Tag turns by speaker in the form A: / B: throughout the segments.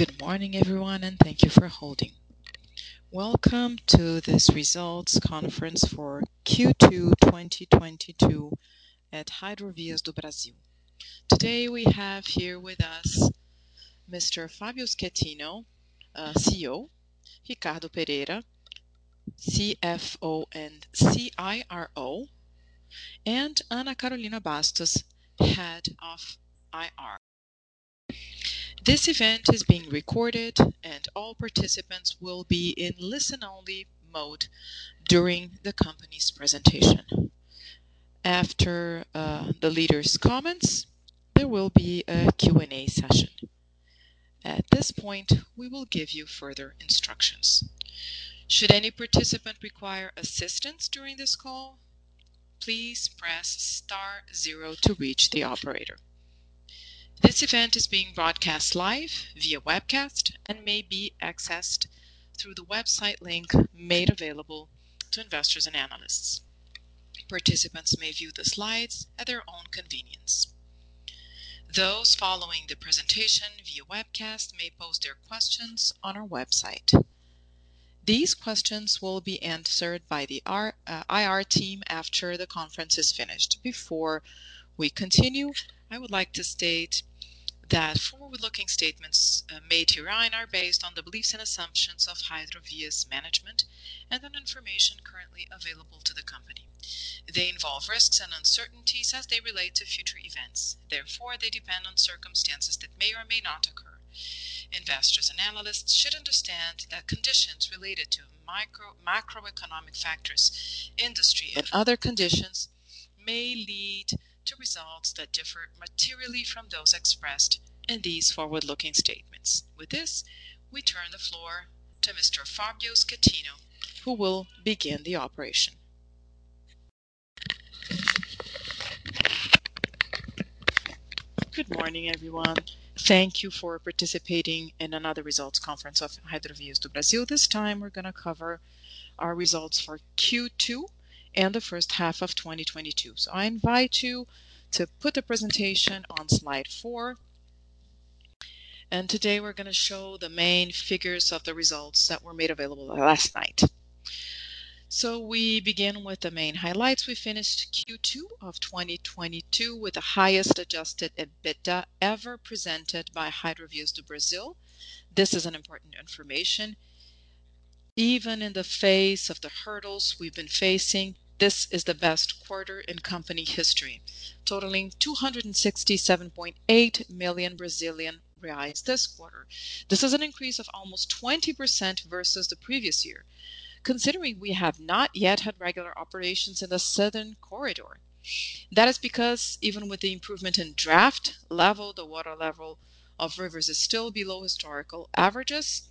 A: Good morning, everyone, and thank you for holding. Welcome to this results conference for Q2 2022 at Hidrovias do Brasil. Today we have here with us Mr. Fábio Schettino, CEO, Ricardo Pereira, CFO and CIRO, and Ana Carolina Bastos, Head of IR. This event is being recorded and all participants will be in listen-only mode during the company's presentation. After the leader's comments, there will be a Q&A session. At this point, we will give you further instructions. Should any participant require assistance during this call, please press *0 to reach the operator. This event is being broadcast live via webcast and may be accessed through the website link made available to investors and analysts. Participants may view the slides at their own convenience. Those following the presentation via webcast may post their questions on our website. These questions will be answered by the IR team after the conference is finished. Before we continue, I would like to state that forward-looking statements made herein are based on the beliefs and assumptions of Hidrovias management and on information currently available to the company. They involve risks and uncertainties as they relate to future events. Therefore, they depend on circumstances that may or may not occur. Investors and analysts should understand that conditions related to macroeconomic factors, industry, and other conditions may lead to results that differ materially from those expressed in these forward-looking statements. With this, we turn the floor to Mr. Fábio Schettino, who will begin the operation. Good morning, everyone. Thank you for participating in another results conference of Hidrovias do Brasil. This time we're going to cover our results for Q2 and the first half of 2022. So I invite you to put the presentation on slide 4. And today we're going to show the main figures of the results that were made available last night. So we begin with the main highlights. We finished Q2 of 2022 with the highest adjusted EBITDA ever presented by Hidrovias do Brasil. This is an important information. Even in the face of the hurdles we've been facing, this is the best quarter in company history, totaling 267.8 million Brazilian reais this quarter. This is an increase of almost 20% versus the previous year, considering we have not yet had regular operations in the southern corridor. That is because even with the improvement in draft level, the water level of rivers is still below historical averages.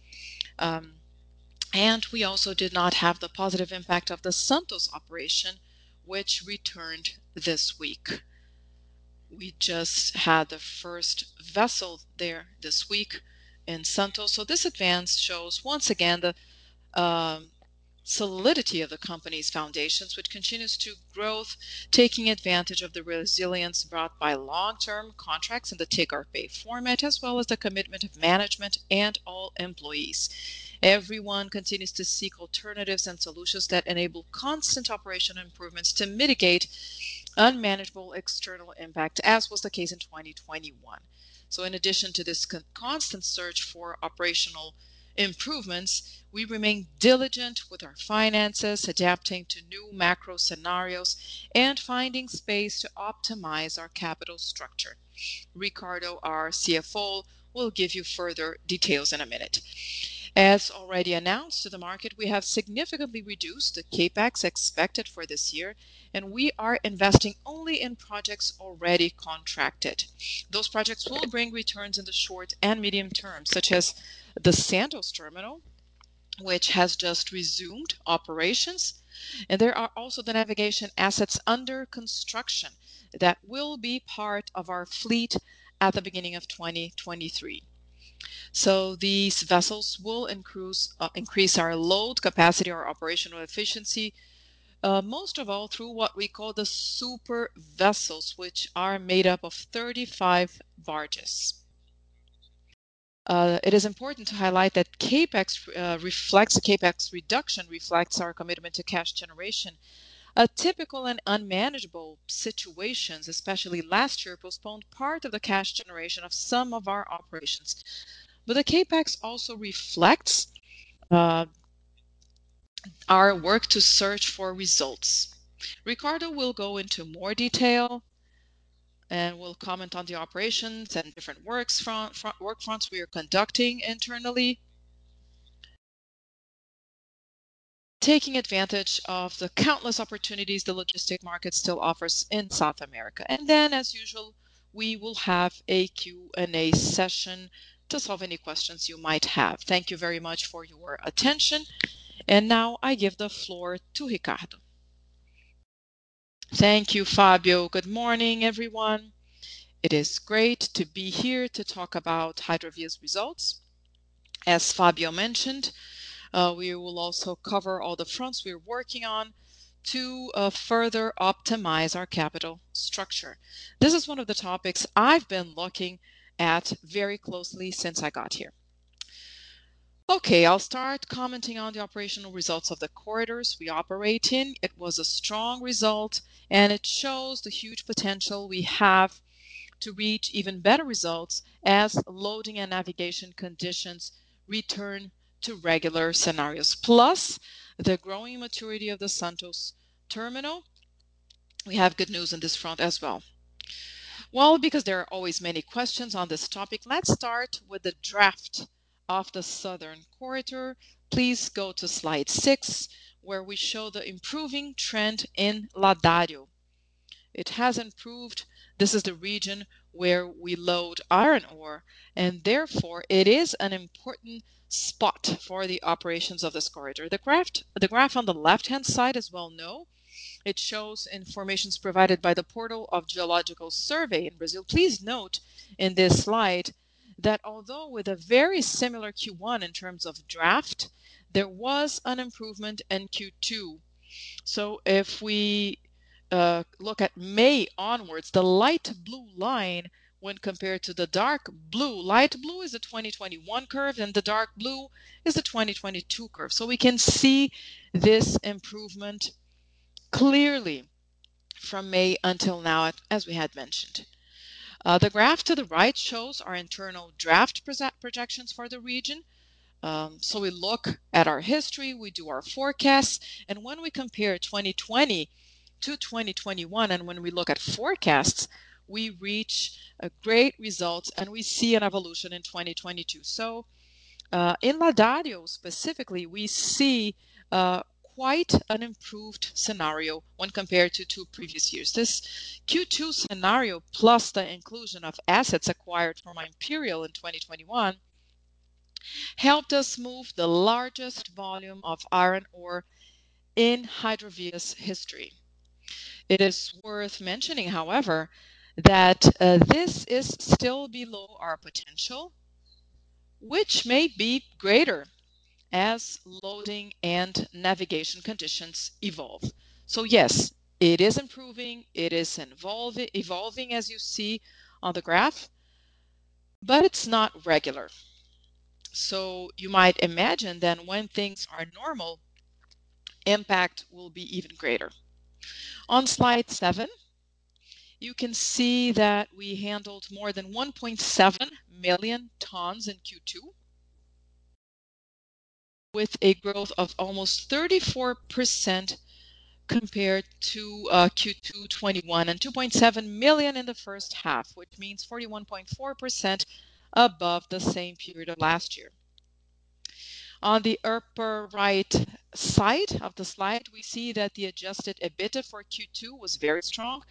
A: And we also did not have the positive impact of the Santos operation, which returned this week. We just had the first vessel there this week in Santos. So this advance shows once again the solidity of the company's foundations, which continues to growth, taking advantage of the resilience brought by long-term contracts in the take-or-pay format, as well as the commitment of management and all employees. Everyone continues to seek alternatives and solutions that enable constant operational improvements to mitigate unmanageable external impact, as was the case in 2021. So in addition to this constant search for operational improvements, we remain diligent with our finances, adapting to new macro scenarios and finding space to optimize our capital structure. Ricardo, our CFO, will give you further details in a minute. As already announced to the market, we have significantly reduced the capex expected for this year, and we are investing only in projects already contracted. Those projects will bring returns in the short and medium term, such as the Santos terminal, which has just resumed operations, and there are also the navigation assets under construction that will be part of our fleet at the beginning of 2023. So these vessels will increase our load capacity or operational efficiency, most of all through what we call the super vessels, which are made up of 35 barges. it is important to highlight that CAPEX the CAPEX reduction reflects our commitment to cash generation. Typical and unmanageable situations, especially last year, postponed part of the cash generation of some of our operations. But the CAPEX also reflects uh, our work to search for results. Ricardo will go into more detail and will comment on the operations and different work fronts we are conducting internally, taking advantage of the countless opportunities the logistic market still offers in South America. And then, as usual, we will have a Q&A session to solve any questions you might have. Thank you very much for your attention. And now I give the floor to Ricardo. Thank you, Fabio. Good morning, everyone. It is great to be here to talk about Hydrovia's results. As Fabio mentioned, we will also cover all the fronts we're working on to further optimize our capital structure. This is one of the topics I've been looking at very closely since I got here. Okay, I'll start commenting on the operational results of the corridors we operate in. It was a strong result, and it shows the huge potential we have to reach even better results as loading and navigation conditions return to regular scenarios. Plus, the growing maturity of the Santos terminal, we have good news on this front as well. Well, because there are always many questions on this topic, let's start with the draft of the Southern Corridor. Please go to slide 6, where we show the improving trend in Ladario. It has improved. This is the region where we load iron ore, and therefore it is an important spot for the operations of this corridor. The graph on the left-hand side is well known. It shows informations provided by the Portal of Geological Survey in Brazil. Please note in this slide that although with a very similar Q1 in terms of draft, there was an improvement in Q2. So if we look at May onwards, the light blue line when compared to the dark blue, light blue is the 2021 curve and the dark blue is the 2022 curve. So we can see this improvement clearly from May until now, as we had mentioned. The graph to the right shows our internal draft projections for the region. So we look at our history, we do our forecasts, and when we compare 2020 to 2021, and when we look at forecasts, we reach great results and we see an evolution in 2022. So in Ladario specifically, we see quite an improved scenario when compared to 2 previous years. This Q2 scenario, plus the inclusion of assets acquired from Imperial in 2021, helped us move the largest volume of iron ore in Hydrovia's history. It is worth mentioning, however, that this is still below our potential, which may be greater as loading and navigation conditions evolve. So yes, it is improving, it is evolving as you see on the graph, but it's not regular. So you might imagine then when things are normal, impact will be even greater. On slide 7, you can see that we handled more than 1.7 million tons in Q2 with a growth of almost 34% compared to Q2 21 and 2.7 million in the first half, which means 41.4% above the same period of last year. On the upper right side of the slide, we see that the adjusted EBITDA for Q2 was very strong,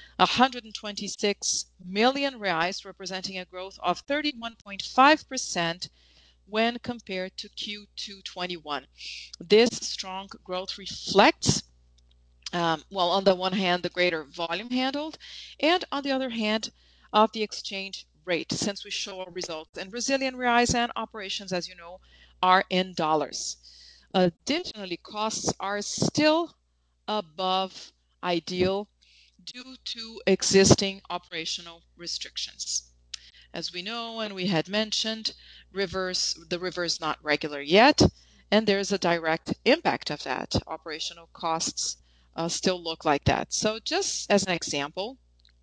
A: 126 million reais, representing a growth of 31.5% when compared to Q2 21. This strong growth reflects well, on the one hand, the greater volume handled, and on the other hand, of the exchange rate, since we show our results in Brazilian reais and operations, as you know, are in dollars. Additionally, costs are still above ideal due to existing operational restrictions. As we know and we had mentioned, the river is not regular yet, and there's a direct impact of that. Operational costs still look like that. So just as an example,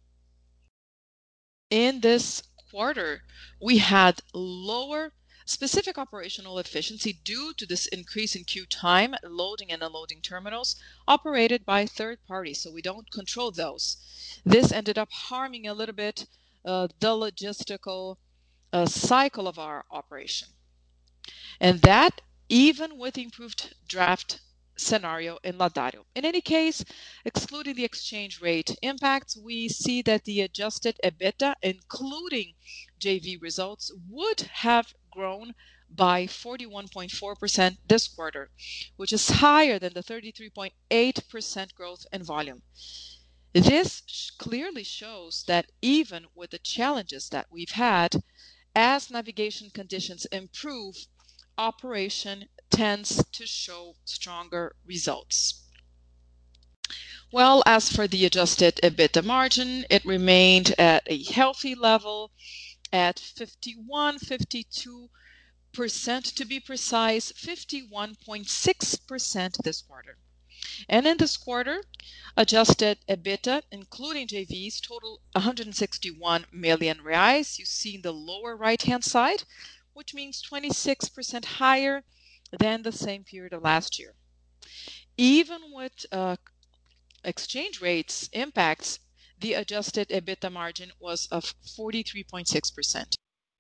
A: in this quarter, we had lower specific operational efficiency due to this increase in queue time, loading and unloading terminals operated by third parties. So we don't control those. This ended up harming a little bit the logistical cycle of our operation. And that even with improved draft scenario in Laudário. In any case, excluding the exchange rate impacts, we see that the adjusted EBITDA, including JV results, would have grown by 41.4% this quarter, which is higher than the 33.8% growth in volume. This clearly shows that even with the challenges that we've had, as navigation conditions improve, operation tends to show stronger results. Well, as for the adjusted EBITDA margin, it remained at a healthy level at 52%, to be precise, 51.6% this quarter. And in this quarter, adjusted EBITDA, including JVs, total 161 million reais. You see in the lower right-hand side, which means 26% higher than the same period of last year. Even with exchange rates impacts, the adjusted EBITDA margin was of 43.6%.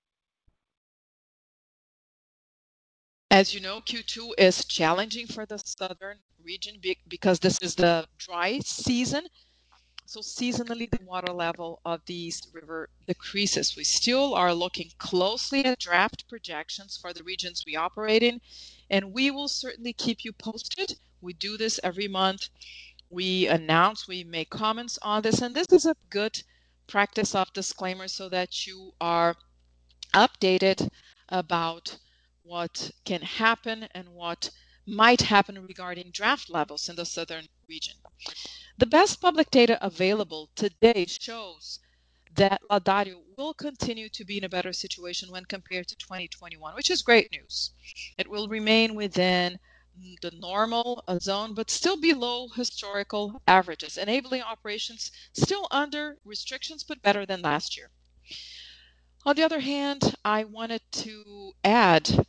A: As you know, Q2 is challenging for the southern region because this is the dry season. So seasonally, the water level of the East River decreases. We still are looking closely at draft projections for the regions we operate in, and we will certainly keep you posted. We do this every month. We announce, we make comments on this, and this is a good practice of disclaimer so that you are updated about what can happen and what might happen regarding draft levels in the southern region. The best public data available today shows that Laudário will continue to be in a better situation when compared to 2021, which is great news. It will remain within the normal zone, but still below historical averages, enabling operations still under restrictions, but better than last year. On the other hand, I wanted to add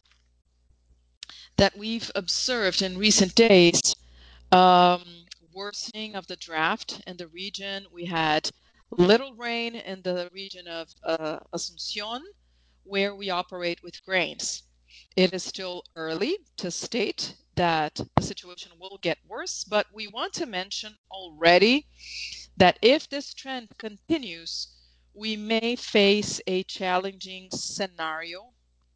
A: that we've observed in recent days worsening of the draft in the region. We had little rain in the region of Asunción, where we operate with grains. It is still early to state that the situation will get worse, but we want to mention already that if this trend continues, we may face a challenging scenario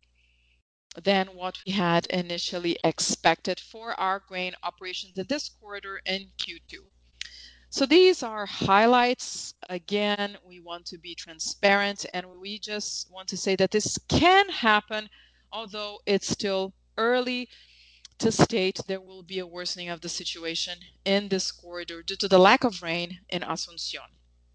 A: than what we had initially expected for our grain operations in this quarter and Q2. So these are highlights. Again, we want to be transparent, and we just want to say that this can happen, although it's still early to state there will be a worsening of the situation in this corridor due to the lack of rain in Asunción.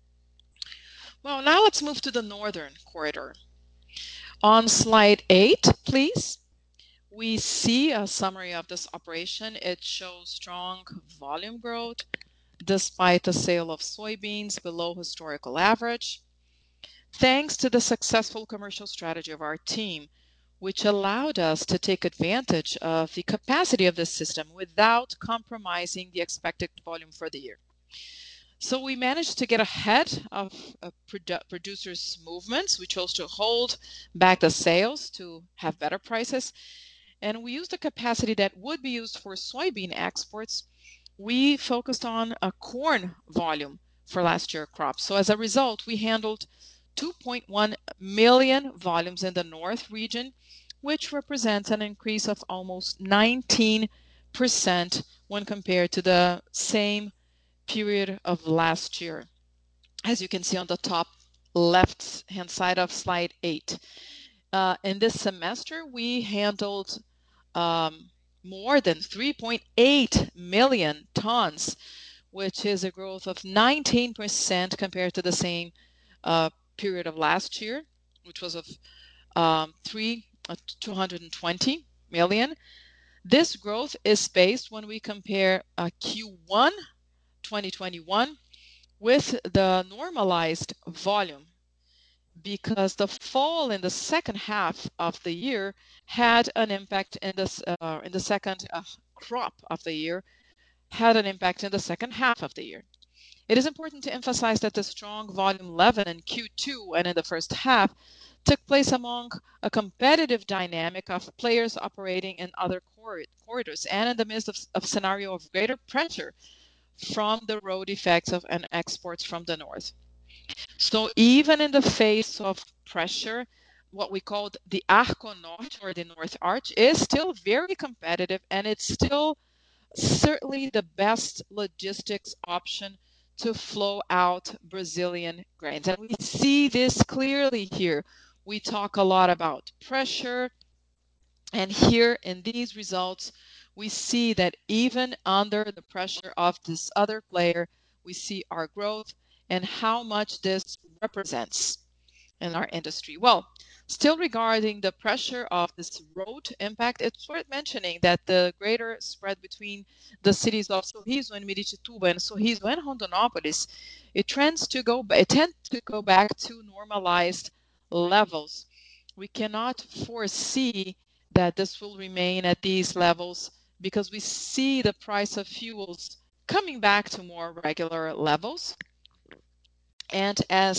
A: Well, now let's move to the northern corridor. On slide 8, please, we see a summary of this operation. It shows strong volume growth despite the sale of soybeans below historical average, thanks to the successful commercial strategy of our team, which allowed us to take advantage of the capacity of the system without compromising the expected volume for the year. So we managed to get ahead of producers' movements. We chose to hold back the sales to have better prices, and we used the capacity that would be used for soybean exports. We focused on a corn volume for last year's crop. So as a result, we handled 2.1 million volumes in the north region, which represents an increase of almost 19% when compared to the same period of last year, as you can see on the top left hand side of slide 8. In this semester, we handled more than 3.8 million tons, which is a growth of 19% compared to the same period of last year, which was of 3 220 million. This growth is based when we compare Q1 2021 with the normalized volume, because the fall in the second half of the year had an impact in the second crop of the year, had an impact in the second half of the year. It is important to emphasize that the strong volume level in Q2 and in the first half took place among a competitive dynamic of players operating in other corridors and in the midst of a scenario of greater pressure from the road effects of and exports from the north. So even in the face of pressure, what we called the Arco Norte, or the North Arch, is still very competitive, and it's still certainly the best logistics option to flow out Brazilian grains. And we see this clearly here. We talk a lot about pressure, and here in these results, we see that even under the pressure of this other player, we see our growth and how much this represents in our industry. Well, still regarding the pressure of this road impact, it's worth mentioning that the greater spread between the cities of Sorriso and Miritituba and Sorriso and Rondonópolis, it tends to go back to normalized levels. We cannot foresee that this will remain at these levels because we see the price of fuels coming back to more regular levels. And as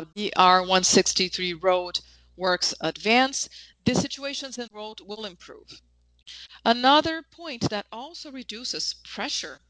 A: BR-163 road works advance, the situations in road will improve. Another point that also reduces pressure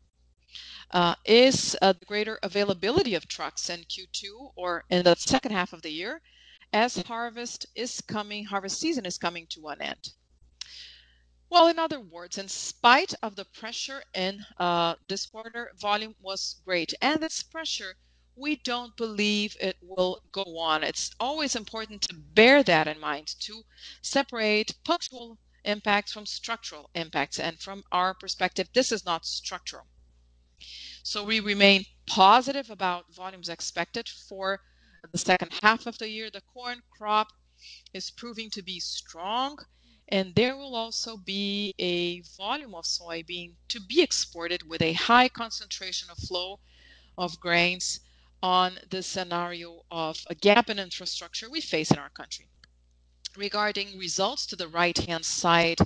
A: is the greater availability of trucks in Q2 or in the second half of the year, as harvest season is coming to an end. Well, in other words, in spite of the pressure in this quarter, volume was great. And this pressure, we don't believe it will go on. It's always important to bear that in mind, to separate punctual impacts from structural impacts. And from our perspective, this is not structural. So we remain positive about volumes expected for the second half of the year. The corn crop is proving to be strong, and there will also be a volume of soybean to be exported with a high concentration of flow of grains on the scenario of a gap in infrastructure we face in our country. Regarding results to the right-hand side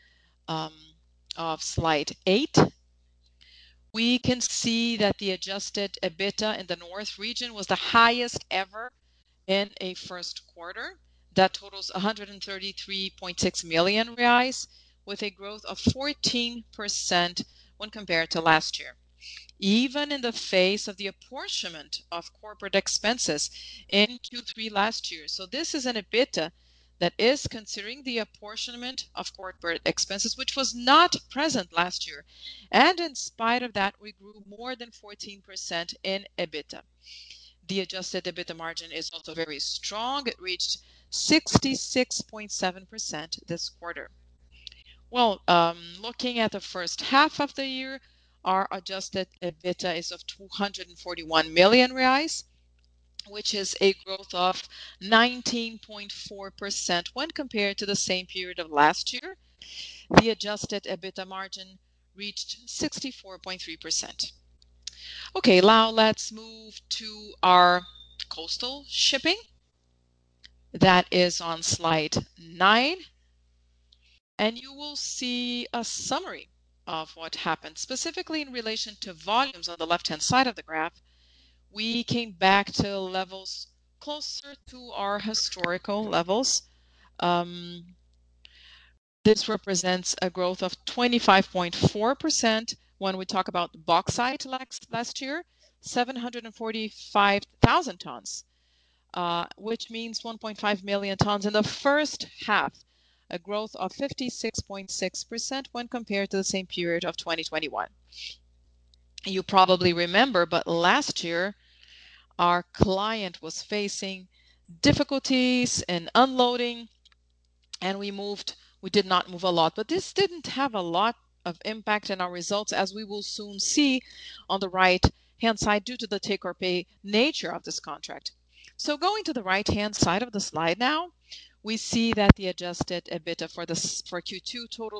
A: of slide 8, we can see that the adjusted EBITDA in the North region was the highest ever in a first quarter. That totals 133.6 million reais, with a growth of 14% when compared to last year, even in the face of the apportionment of corporate expenses in Q3 last year. So this is an EBITDA that is considering the apportionment of corporate expenses, which was not present last year. And in spite of that, we grew more than 14% in EBITDA. The adjusted EBITDA margin is also very strong. It reached 66.7% this quarter. Well, looking at the first half of the year, our adjusted EBITDA is of 241 million reais, which is a growth of 19.4% when compared to the same period of last year. The adjusted EBITDA margin reached 64.3%. Okay, now let's move to our coastal shipping. That is on slide 9. And you will see a summary of what happened, specifically in relation to volumes on the left-hand side of the graph. We came back to levels closer to our historical levels. This represents a growth of 25.4% when we talk about bauxite last year, 745,000 tons, which means 1.5 million tons in the first half, a growth of 56.6% when compared to the same period of 2021. You probably remember, but last year, our client was facing difficulties in unloading, and we did not move a lot. But this didn't have a lot of impact in our results, as we will soon see on the right-hand side, due to the take-or-pay nature of this contract. So going to the right-hand side of the slide now, we see that the adjusted EBITDA for Q2 total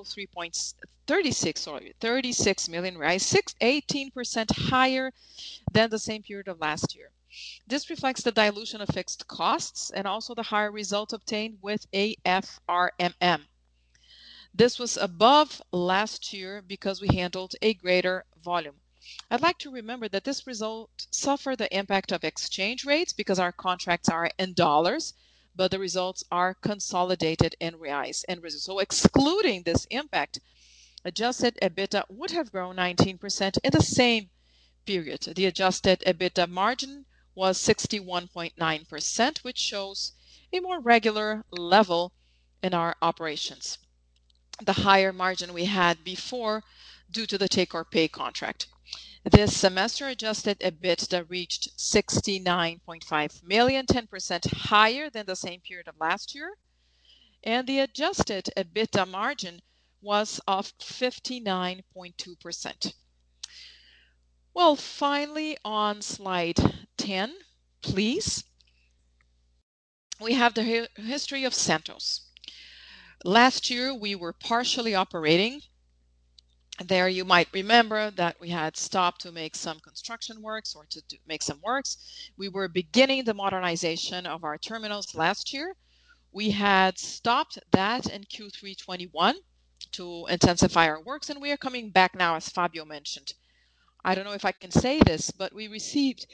A: 36 million, 18% higher than the same period of last year. This reflects the dilution of fixed costs and also the higher result obtained with AFRMM. This was above last year because we handled a greater volume. I'd like to remember that this result suffered the impact of exchange rates because our contracts are in dollars, but the results are consolidated in reais and Brazil. So excluding this impact, adjusted EBITDA would have grown 19% in the same period. The adjusted EBITDA margin was 61.9%, which shows a more regular level in our operations. The higher margin we had before due to the take-or-pay contract. This semester adjusted EBITDA reached 69.5 million, 10% higher than the same period of last year, and the adjusted EBITDA margin was of 59.2%. Well, finally, on slide 10, please, we have the history of Santos. Last year, we were partially operating. There you might remember that we had stopped to make some construction works or to make some works. We were beginning the modernization of our terminals last year. We had stopped that in Q3 21 to intensify our works, and we are coming back now, as Fabio mentioned. I don't know if I can say this, but we received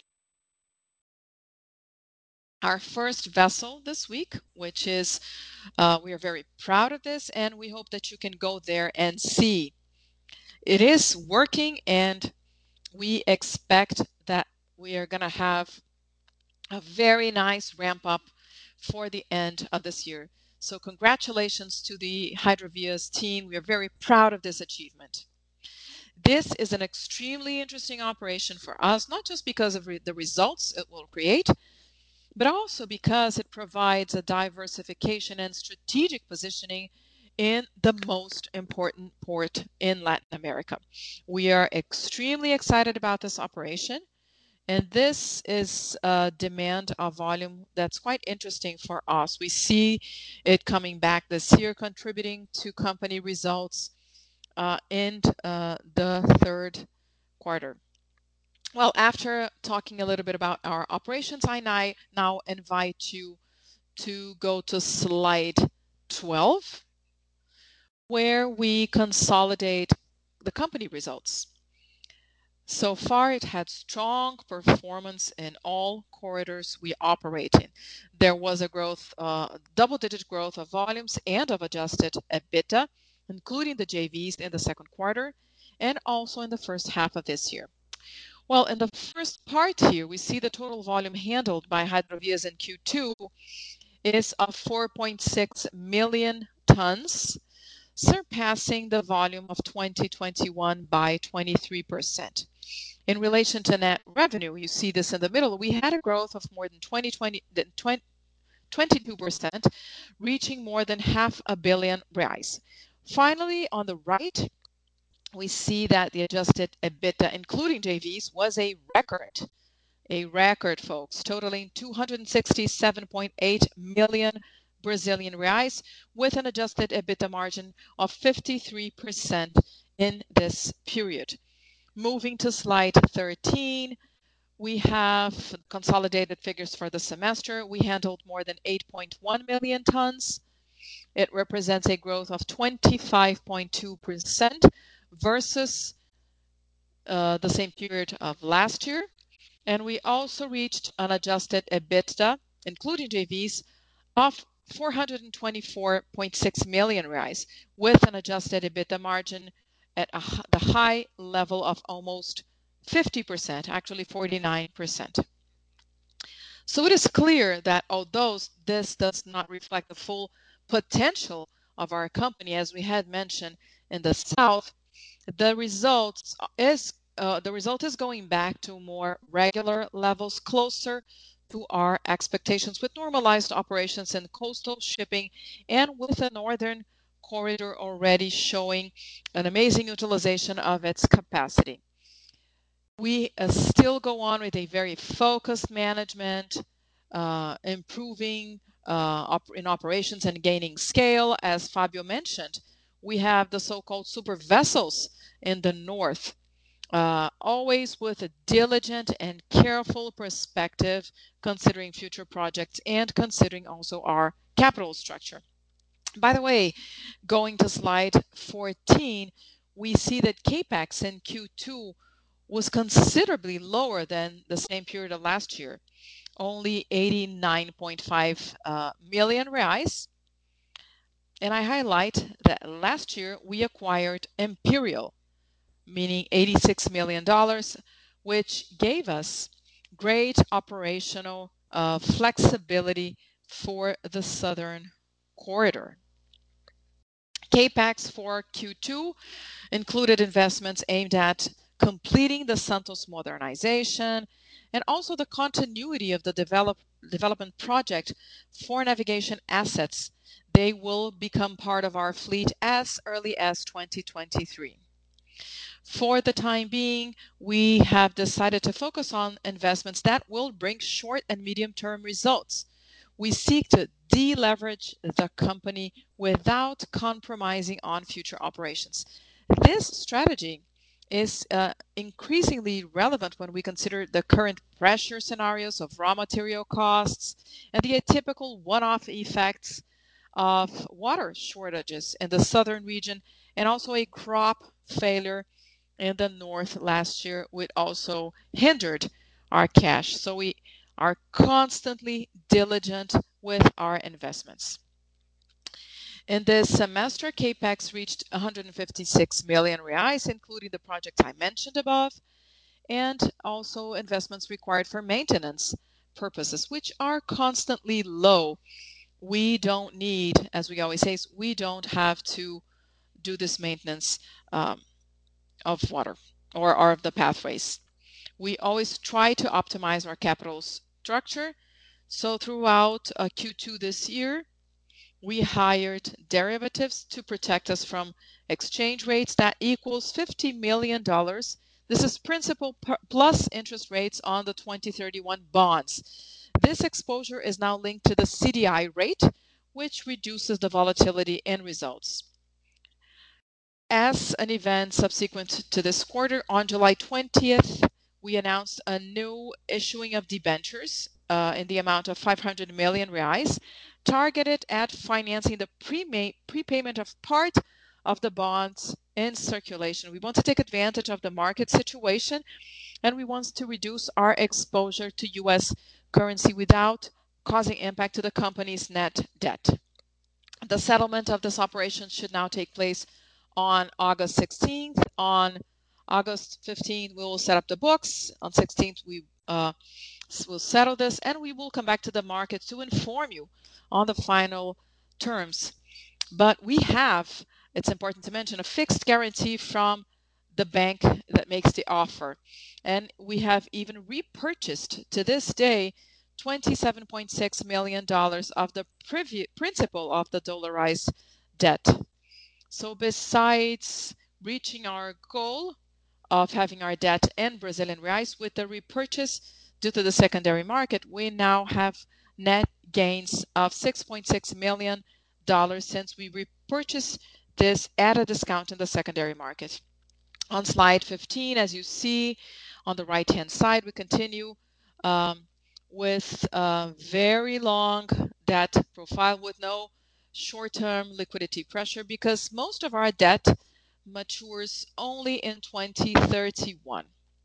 A: our first vessel this week, which is, we are very proud of this, and we hope that you can go there and see. It is working, and we expect that we are going to have a very nice ramp up for the end of this year. So congratulations to the Hidrovias team. We are very proud of this achievement. This is an extremely interesting operation for us, not just because of the results it will create, but also because it provides a diversification and strategic positioning in the most important port in Latin America. We are extremely excited about this operation, and this is a demand of volume that's quite interesting for us. We see it coming back this year, contributing to company results in the third quarter. Well, after talking a little bit about our operations, I now invite you to go to slide 12, where we consolidate the company results. So far, it had strong performance in all corridors we operate in. There was a growth, double-digit growth of volumes and of adjusted EBITDA, including the JVs in the second quarter and also in the first half of this year. Well, in the first part here, we see the total volume handled by Hidrovias in Q2 is of 4.6 million tons, surpassing the volume of 2021 by 23%. In relation to net revenue, you see this in the middle, we had a growth of more than 22%, reaching more than R$500 million. Finally, on the right, we see that the adjusted EBITDA, including JVs, was a record, folks, totaling 267.8 million Brazilian reais, with an adjusted EBITDA margin of 53% in this period. Moving to slide 13, we have consolidated figures for the semester. We handled more than 8.1 million tons. It represents a growth of 25.2% versus the same period of last year. And we also reached an adjusted EBITDA, including JVs, of 424.6 million reais, with an adjusted EBITDA margin at the high level of almost 50%, actually 49%. So it is clear that although this does not reflect the full potential of our company, as we had mentioned in the South, the result is going back to more regular levels, closer to our expectations, with normalized operations in coastal shipping and with the northern corridor already showing an amazing utilization of its capacity. We still go on with a very focused management, improving in operations and gaining scale. As Fabio mentioned, we have the so-called super vessels in the north, always with a diligent and careful perspective, considering future projects and considering also our capital structure. By the way, going to slide 14, we see that CapEx in Q2 was considerably lower than the same period of last year, only 89.5 million reais. And I highlight that last year we acquired Imperial, meaning $86 million, which gave us great operational flexibility for the southern corridor. CapEx for Q2 included investments aimed at completing the Santos modernization and also the continuity of the development project for navigation assets. They will become part of our fleet as early as 2023. For the time being, we have decided to focus on investments that will bring short and medium-term results. We seek to deleverage the company without compromising on future operations. This strategy is increasingly relevant when we consider the current pressure scenarios of raw material costs and the atypical one-off effects of water shortages in the southern region, and also a crop failure in the north last year, which also hindered our cash. So we are constantly diligent with our investments. In this semester, CapEx reached 156 million reais, including the projects I mentioned above, and also investments required for maintenance purposes, which are constantly low. We don't need, as we always say, we don't have to do this maintenance of water or of the pathways. We always try to optimize our capital structure. So throughout Q2 this year, we hired derivatives to protect us from exchange rates that equals $50 million. This is principal plus interest rates on the 2031 bonds. This exposure is now linked to the CDI rate, which reduces the volatility in results. As an event subsequent to this quarter, on July 20th, we announced a new issuing of debentures in the amount of 500 million reais, targeted at financing the prepayment of part of the bonds in circulation. We want to take advantage of the market situation, and we want to reduce our exposure to US currency without causing impact to the company's net debt. The settlement of this operation should now take place on August 16th. On August 15th, we will set up the books. On 16th, we will settle this, and we will come back to the market to inform you on the final terms. But we have, it's important to mention, a fixed guarantee from the bank that makes the offer. And we have even repurchased to this day $27.6 million of the principal of the dollarized debt. So besides reaching our goal of having our debt in Brazilian reais with the repurchase due to the secondary market, we now have net gains of $6.6 million since we repurchased this at a discount in the secondary market. On slide 15, as you see on the right-hand side, we continue with a very long debt profile with no short-term liquidity pressure, because most of our debt matures only in 2031.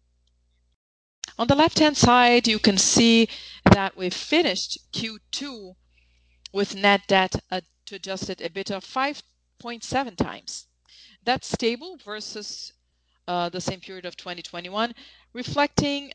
A: On the left-hand side, you can see that we finished Q2 with net debt to adjusted EBITDA of 5.7 times. That's stable versus the same period of 2021, reflecting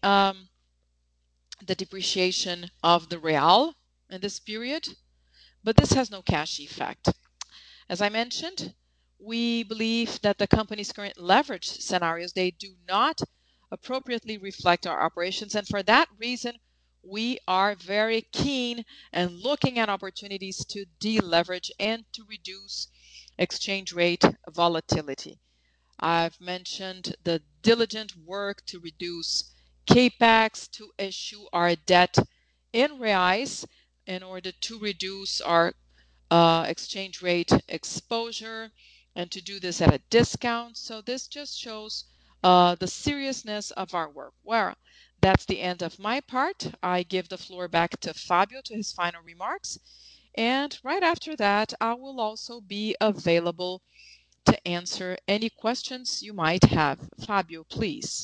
A: the depreciation of the real in this period, but this has no cash effect. As I mentioned, we believe that the company's current leverage scenarios, they do not appropriately reflect our operations, and for that reason, we are very keen and looking at opportunities to deleverage and to reduce exchange rate volatility. I've mentioned the diligent work to reduce CapEx, to issue our debt in reais, in order to reduce our exchange rate exposure and to do this at a discount. So this just shows the seriousness of our work. Well, that's the end of my part. I give the floor back to Fabio to his final remarks. And right after that, I will also be available to answer any questions you might have. Fabio, please.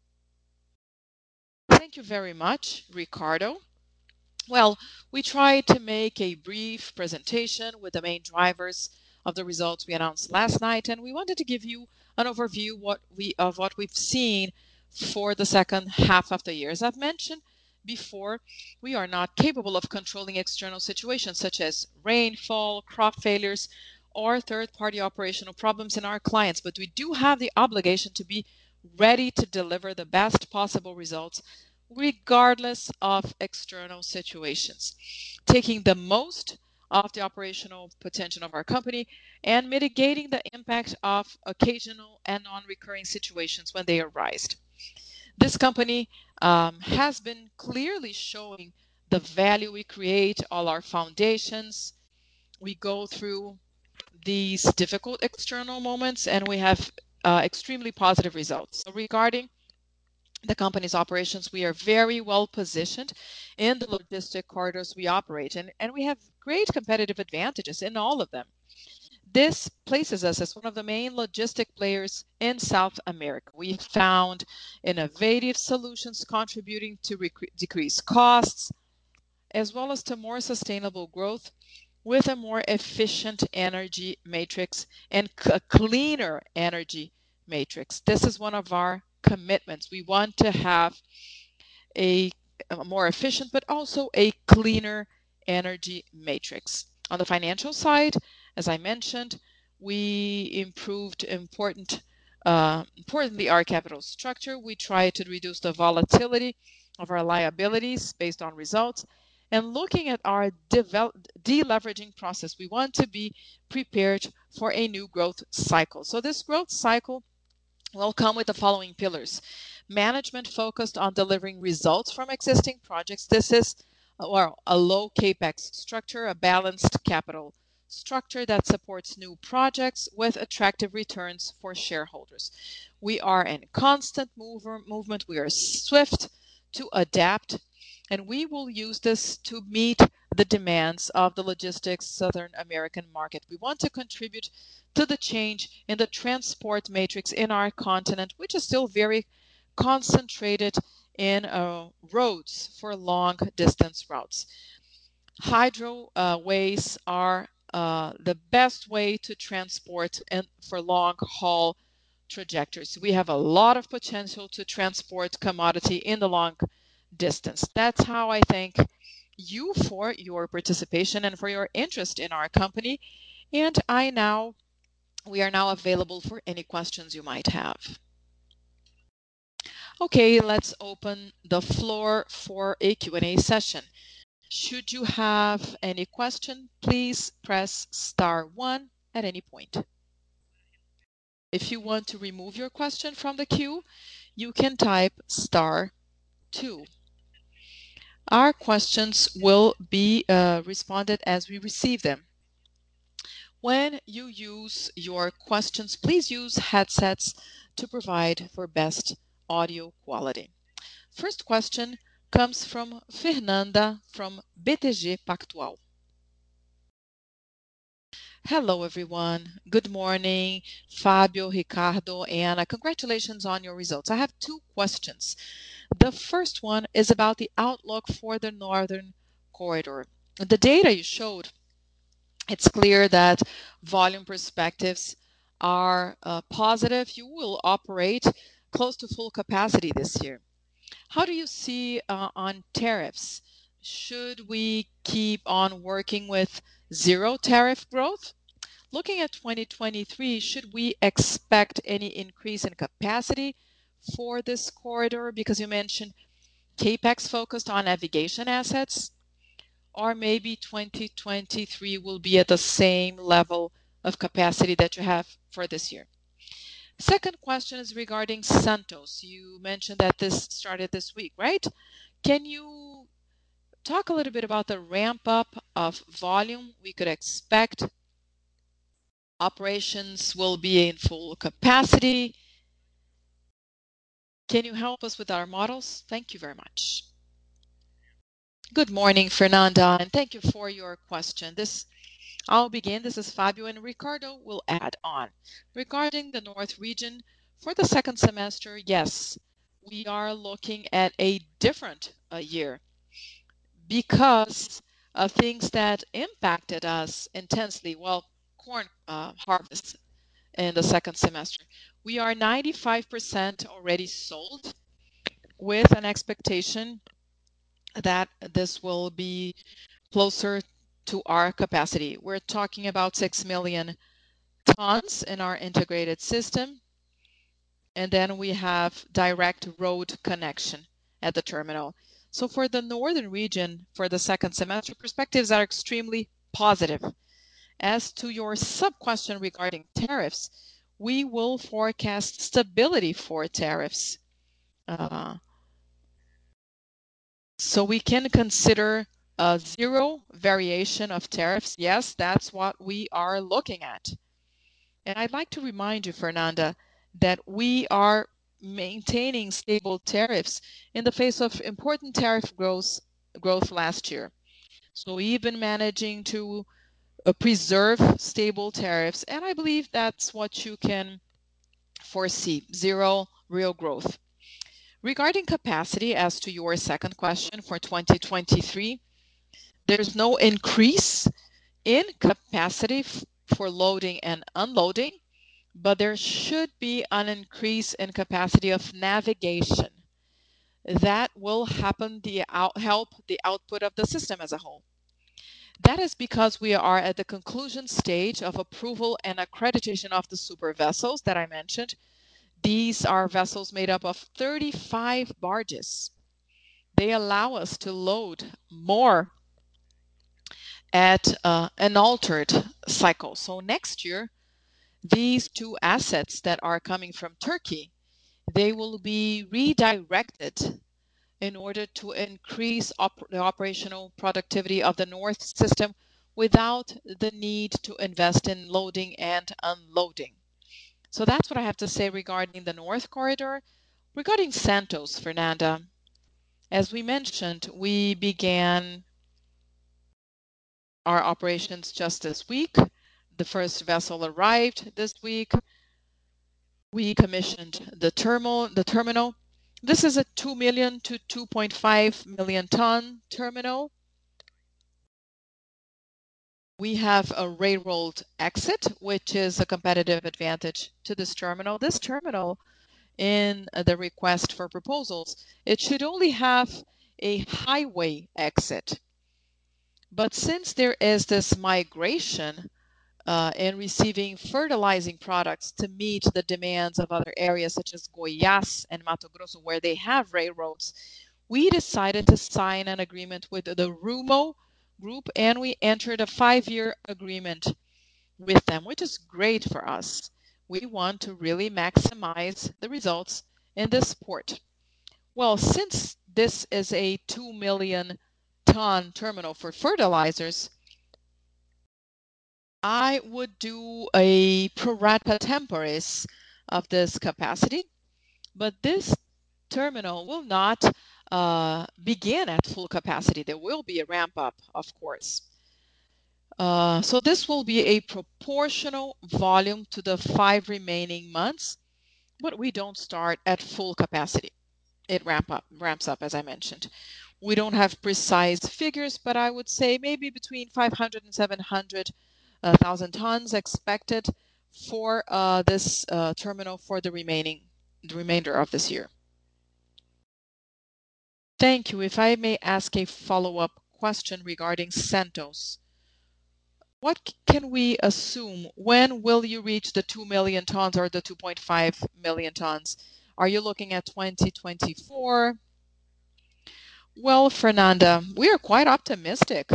A: Thank you very much, Ricardo. Well, we tried to make a brief presentation with the main drivers of the results we announced last night, and we wanted to give you an overview of what we've seen for the second half of the year. As I've mentioned before, we are not capable of controlling external situations such as rainfall, crop failures, or third-party operational problems in our clients, but we do have the obligation to be ready to deliver the best possible results regardless of external situations, taking the most of the operational potential of our company and mitigating the impact of occasional and non-recurring situations when they arise. This company has been clearly showing the value we create, all our foundations. We go through these difficult external moments and we have extremely positive results. So regarding the company's operations, we are very well positioned in the logistic corridors we operate, and we have great competitive advantages in all of them. This places us as one of the main logistic players in South America. We found innovative solutions contributing to decrease costs, as well as to more sustainable growth with a more efficient energy matrix and a cleaner energy matrix. This is one of our commitments. We want to have a, a more efficient but also a cleaner energy matrix. On the financial side, as I mentioned, we improved importantly our capital structure. We tried to reduce the volatility of our liabilities based on results. And looking at our deleveraging process, we want to be prepared for a new growth cycle. So this growth cycle will come with the following pillars. Management focused on delivering results from existing projects. This is a low capex structure, a balanced capital structure that supports new projects with attractive returns for shareholders. We are in constant movement. We are swift to adapt, and we will use this to meet the demands of the logistics Southern American market. We want to contribute to the change in the transport matrix in our continent, which is still very concentrated in roads for long distance routes. Hydroways are the best way to transport and for long haul trajectories. We have a lot of potential to transport commodity in the long distance. That's how I thank you for your participation and for your interest in our company. And we are now available for any questions you might have. Okay, let's open the floor for a Q&A session. Should you have any question, please press star 1 at any point. If you want to remove your question from the queue, you can type star 2. Our questions will be responded as we receive them. When you use your questions, please use headsets to provide for best audio quality. First question comes from Fernanda from BTG Pactual. Hello, everyone. Good morning, Fabio, Ricardo, Anna. Congratulations on your results. I have 2 questions. The first one is about the outlook for the Northern Corridor. The data you showed, it's clear that volume perspectives are positive. You will operate close to full capacity this year. How do you see on tariffs? Should we keep on working with zero tariff growth? Looking at 2023, should we expect any increase in capacity for this corridor? Because you mentioned capex focused on navigation assets, or maybe 2023 will be at the same level of capacity that you have for this year. Second question is regarding Santos. You mentioned that this started this week, right? Can you talk a little bit about the ramp up of volume we could expect. Operations will be in full capacity. Can you help us with our models? Thank you very much. Good morning, Fernanda, and thank you for your question. I'll begin. This is Fabio, and Ricardo will add on. Regarding the North region, for the second semester, yes, we are looking at a different year because of things that impacted us intensely. Well, corn harvest in the second semester. We are 95% already sold with an expectation that this will be closer to our capacity. We're talking about 6 million tons in our integrated system, and then we have direct road connection at the terminal. So for the northern region, for the second semester, perspectives are extremely positive. As to your sub-question regarding tariffs, we will forecast stability for tariffs. So we can consider a zero variation of tariffs. Yes, that's what we are looking at. And I'd like to remind you, Fernanda, that we are maintaining stable tariffs in the face of important tariff growth last year. So we've been managing to preserve stable tariffs, and I believe that's what you can foresee, zero real growth. Regarding capacity, as to your second question for 2023, there's no increase in capacity for loading and unloading, but there should be an increase in capacity of navigation. That will happen help the output of the system as a whole. That is because we are at the conclusion stage of approval and accreditation of the super vessels that I mentioned. These are vessels made up of 35 barges. They allow us to load more at an altered cycle. So next year, these two assets that are coming from Turkey, they will be redirected in order to increase the operational productivity of the North system without the need to invest in loading and unloading. So that's what I have to say regarding the North Corridor. Regarding Santos, Fernanda, as we mentioned, we began our operations just this week. The first vessel arrived this week. We commissioned the terminal. This is a 2 million to 2.5 million ton terminal. We have a railroad exit, which is a competitive advantage to this terminal. This terminal, in the request for proposals, it should only have a highway exit. But since there is this migration in receiving fertilizing products to meet the demands of other areas such as Goiás and Mato Grosso, where they have railroads, we decided to sign an agreement with the Rumo group, and we entered a 5-year agreement with them, which is great for us. We want to really maximize the results in this port. Well, since this is a 2 million ton terminal for fertilizers, I would do a pro rata temporis of this capacity, but this terminal will not begin at full capacity. There will be a ramp up, of course. So this will be a proportional volume to the 5 remaining months, but we don't start at full capacity. It ramps up, as I mentioned. We don't have precise figures, but I would say maybe between 500 and 700,000 tons expected for this terminal for the remainder of this year. Thank you. If I may ask a follow-up question regarding Santos. What can we assume? When will you reach the 2 million tons or the 2.5 million tons? Are you looking at 2024? Well, Fernanda, we are quite optimistic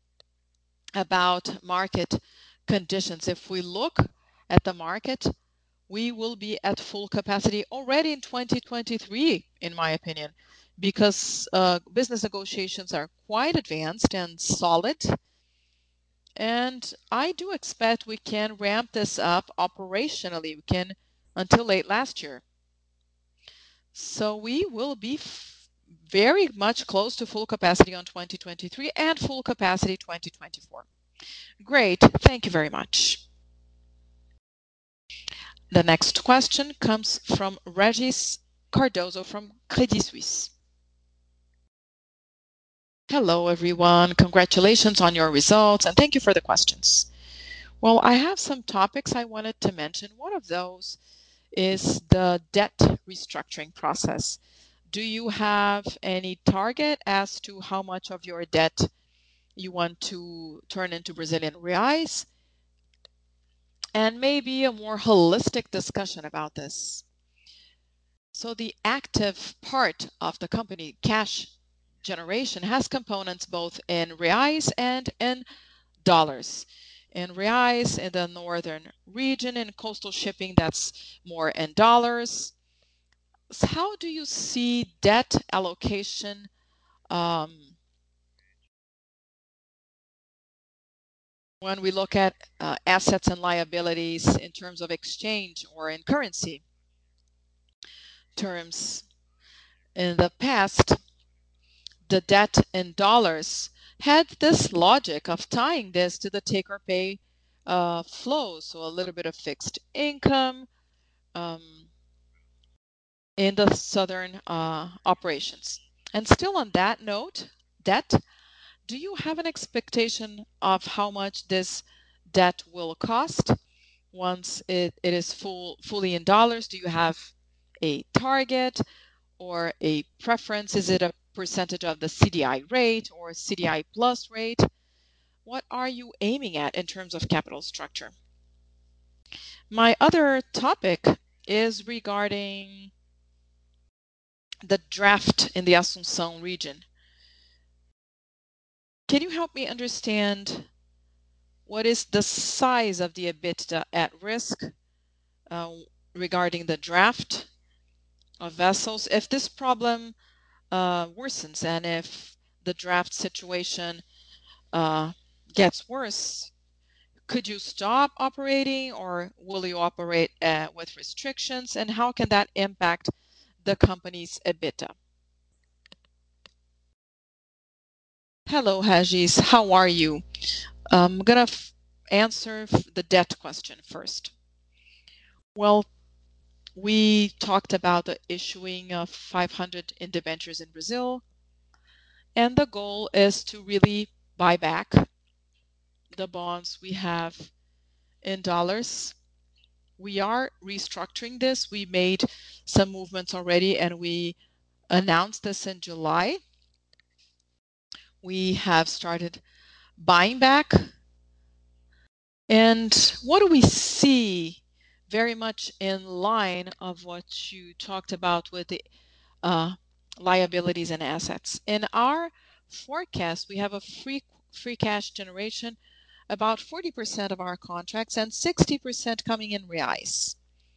A: about market conditions. If we look at the market, we will be at full capacity already in 2023, in my opinion, because business negotiations are quite advanced and solid. And I do expect we can ramp this up operationally. We can until late last year. So we will be very much close to full capacity on 2023 and full capacity 2024. Great. Thank you very much. The next question comes from Regis Cardoso from Credit Suisse. Hello, everyone. Congratulations on your results, and thank you for the questions. Well, I have some topics I wanted to mention. One of those is the debt restructuring process. Do you have any target as to how much of your debt you want to turn into Brazilian reais? And maybe a more holistic discussion about this. So the active part of the company, cash generation, has components both in reais and in dollars. In reais in the northern region, in coastal shipping, that's more in dollars. So how do you see debt allocation when we look at assets and liabilities in terms of exchange or in currency terms? In the past, the debt in dollars had this logic of tying this to the take or pay flow, so a little bit of fixed income in the southern operations. And still on that note, debt, do you have an expectation of how much this debt will cost once it is fully in dollars? Do you have a target or a preference? Is it a percentage of the CDI rate or CDI plus rate? What are you aiming at in terms of capital structure? My other topic is regarding the draft in the Asunción region. Can you help me understand what is the size of the EBITDA at risk regarding the draft of vessels? If this problem worsens and if the draft situation gets worse, could you stop operating or will you operate with restrictions? And how can that impact the company's EBITDA? Hello, Regis. How are you? I'm going to answer the debt question first. Well, we talked about the issuing of 500 indebentures in Brazil, and the goal is to really buy back the bonds we have in dollars. We are restructuring this. We made some movements already, and we announced this in July. We have started buying back. And what do we see very much in line of what you talked about with the liabilities and assets? In our forecast, we have a free cash generation about 40% of our contracts and 60% coming in reais.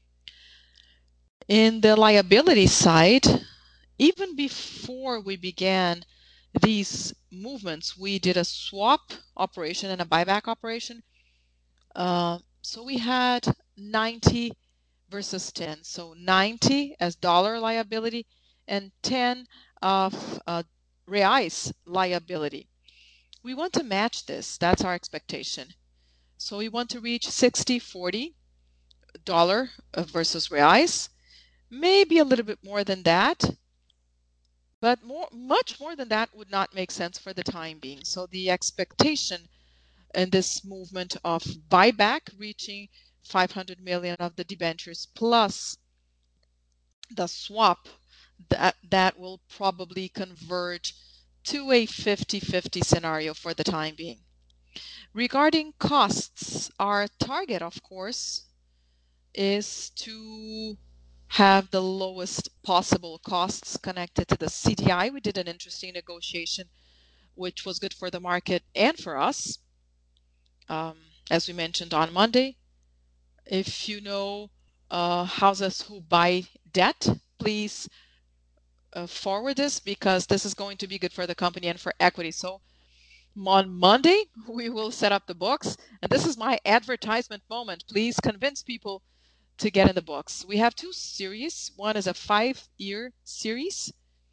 A: In the liability side, even before we began these movements, we did a swap operation and a buyback operation. So we had 90 versus 10. So 90 as dollar liability and 10 of reais liability. We want to match this. That's our expectation. So we want to reach 60-40 dollar versus reais. Maybe a little bit more than that. But much more than that would not make sense for the time being. So the expectation in this movement of buyback reaching 500 million of the debentures plus the swap, that will probably converge to a 50-50 scenario for the time being. Regarding costs, our target, of course, is to have the lowest possible costs connected to the CDI. We did an interesting negotiation, which was good for the market and for us. As we mentioned on Monday, if you know houses who buy debt, please forward this because this is going to be good for the company and for equity. So on Monday, we will set up the books. And this is my advertisement moment. Please convince people to get in the books. We have two series. One is a 5-year series.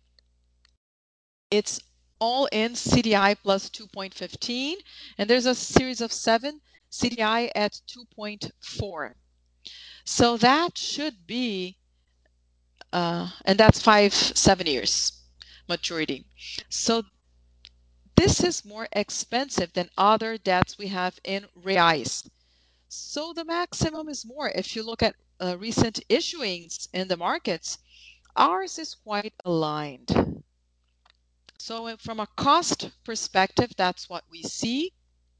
A: It's all in CDI plus 2.15. And there's a series of 7 CDI at 2.4. So that should be, and that's 7 years maturity. So this is more expensive than other debts we have in reais. So the maximum is more. If you look at recent issuings in the markets, ours is quite aligned. So from a cost perspective, that's what we see.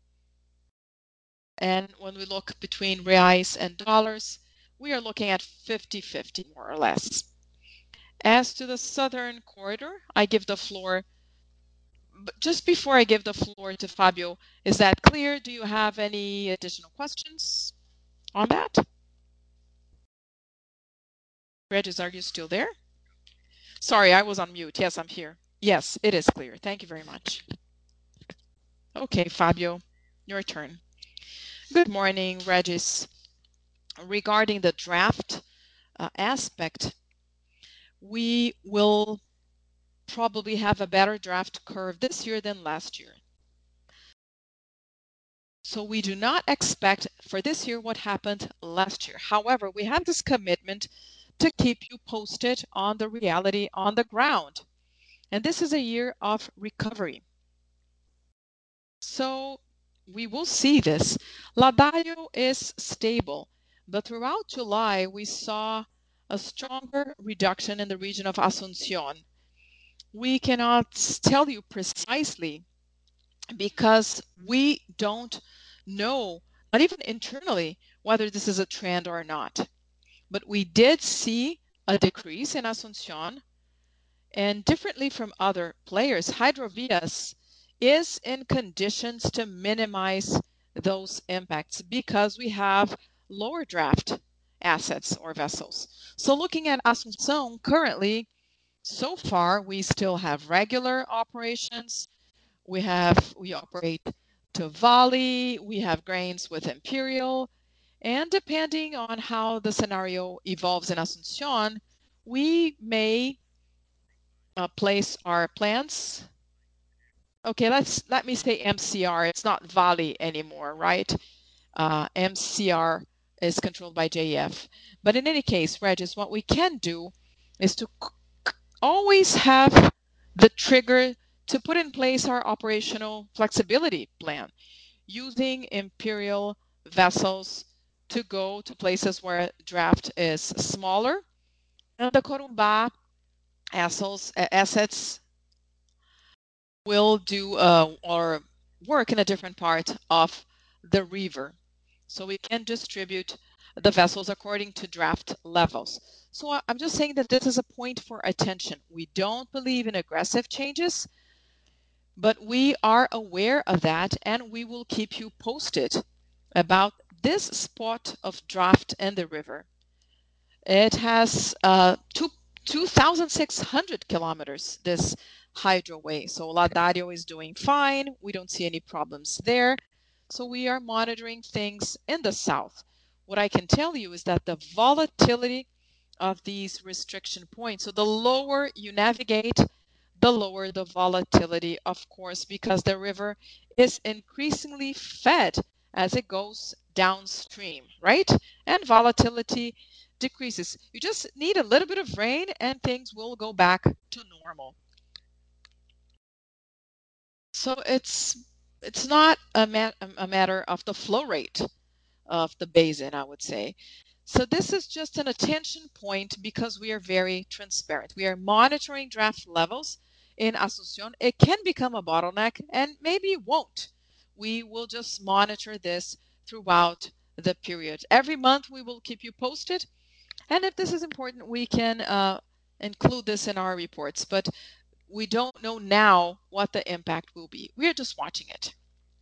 A: And when we look between reais and dollars, we are looking at 50-50 more or less. As to the southern corridor, I give the floor. But just before I give the floor to Fabio, is that clear? Do you have any additional questions on that? Regis, are you still there? Sorry, I was on mute. Yes, I'm here. Yes, it is clear. Thank you very much. Okay, Fabio, your turn. Good morning, Regis. Regarding the draft aspect, we will probably have a better draft curve this year than last year. So we do not expect for this year what happened last year. However, we have this commitment to keep you posted on the reality on the ground. And this is a year of recovery. So we will see this. Ladario is stable, but throughout July we saw a stronger reduction in the region of Asunción. We cannot tell you precisely because we don't know, not even internally, whether this is a trend or not. But we did see a decrease in Asunción, and differently from other players, Hidrovias is in conditions to minimize those impacts because we have lower draft assets or vessels. So looking at Asunción currently, so far we still have regular operations. We operate to Vale, we have grains with Imperial, and depending on how the scenario evolves in Asunción, we may place our plants. Okay, let me say MCR. It's not Vale anymore, right? MCR is controlled by JF. But in any case, Regis, what we can do is to always have the trigger to put in place our operational flexibility plan using Imperial vessels to go to places where draft is smaller. And the Corumbá assets will do or work in a different part of the river. So we can distribute the vessels according to draft levels. So I'm just saying that this is a point for attention. We don't believe in aggressive changes, but we are aware of that and we will keep you posted about this spot of draft in the river. It has 2,600 kilometers, this hydroway. So Ladario is doing fine. We don't see any problems there. So we are monitoring things in the south. What I can tell you is that the volatility of these restriction points, so the lower you navigate, the lower the volatility, of course, because the river is increasingly fed as it goes downstream, right? And volatility decreases. You just need a little bit of rain and things will go back to normal. So it's not a matter of the flow rate of the basin, I would say. So this is just an attention point because we are very transparent. We are monitoring draft levels in Asunción. It can become a bottleneck and maybe it won't. We will just monitor this throughout the period. Every month we will keep you posted. And if this is important, we can include this in our reports. But we don't know now what the impact will be. We are just watching it.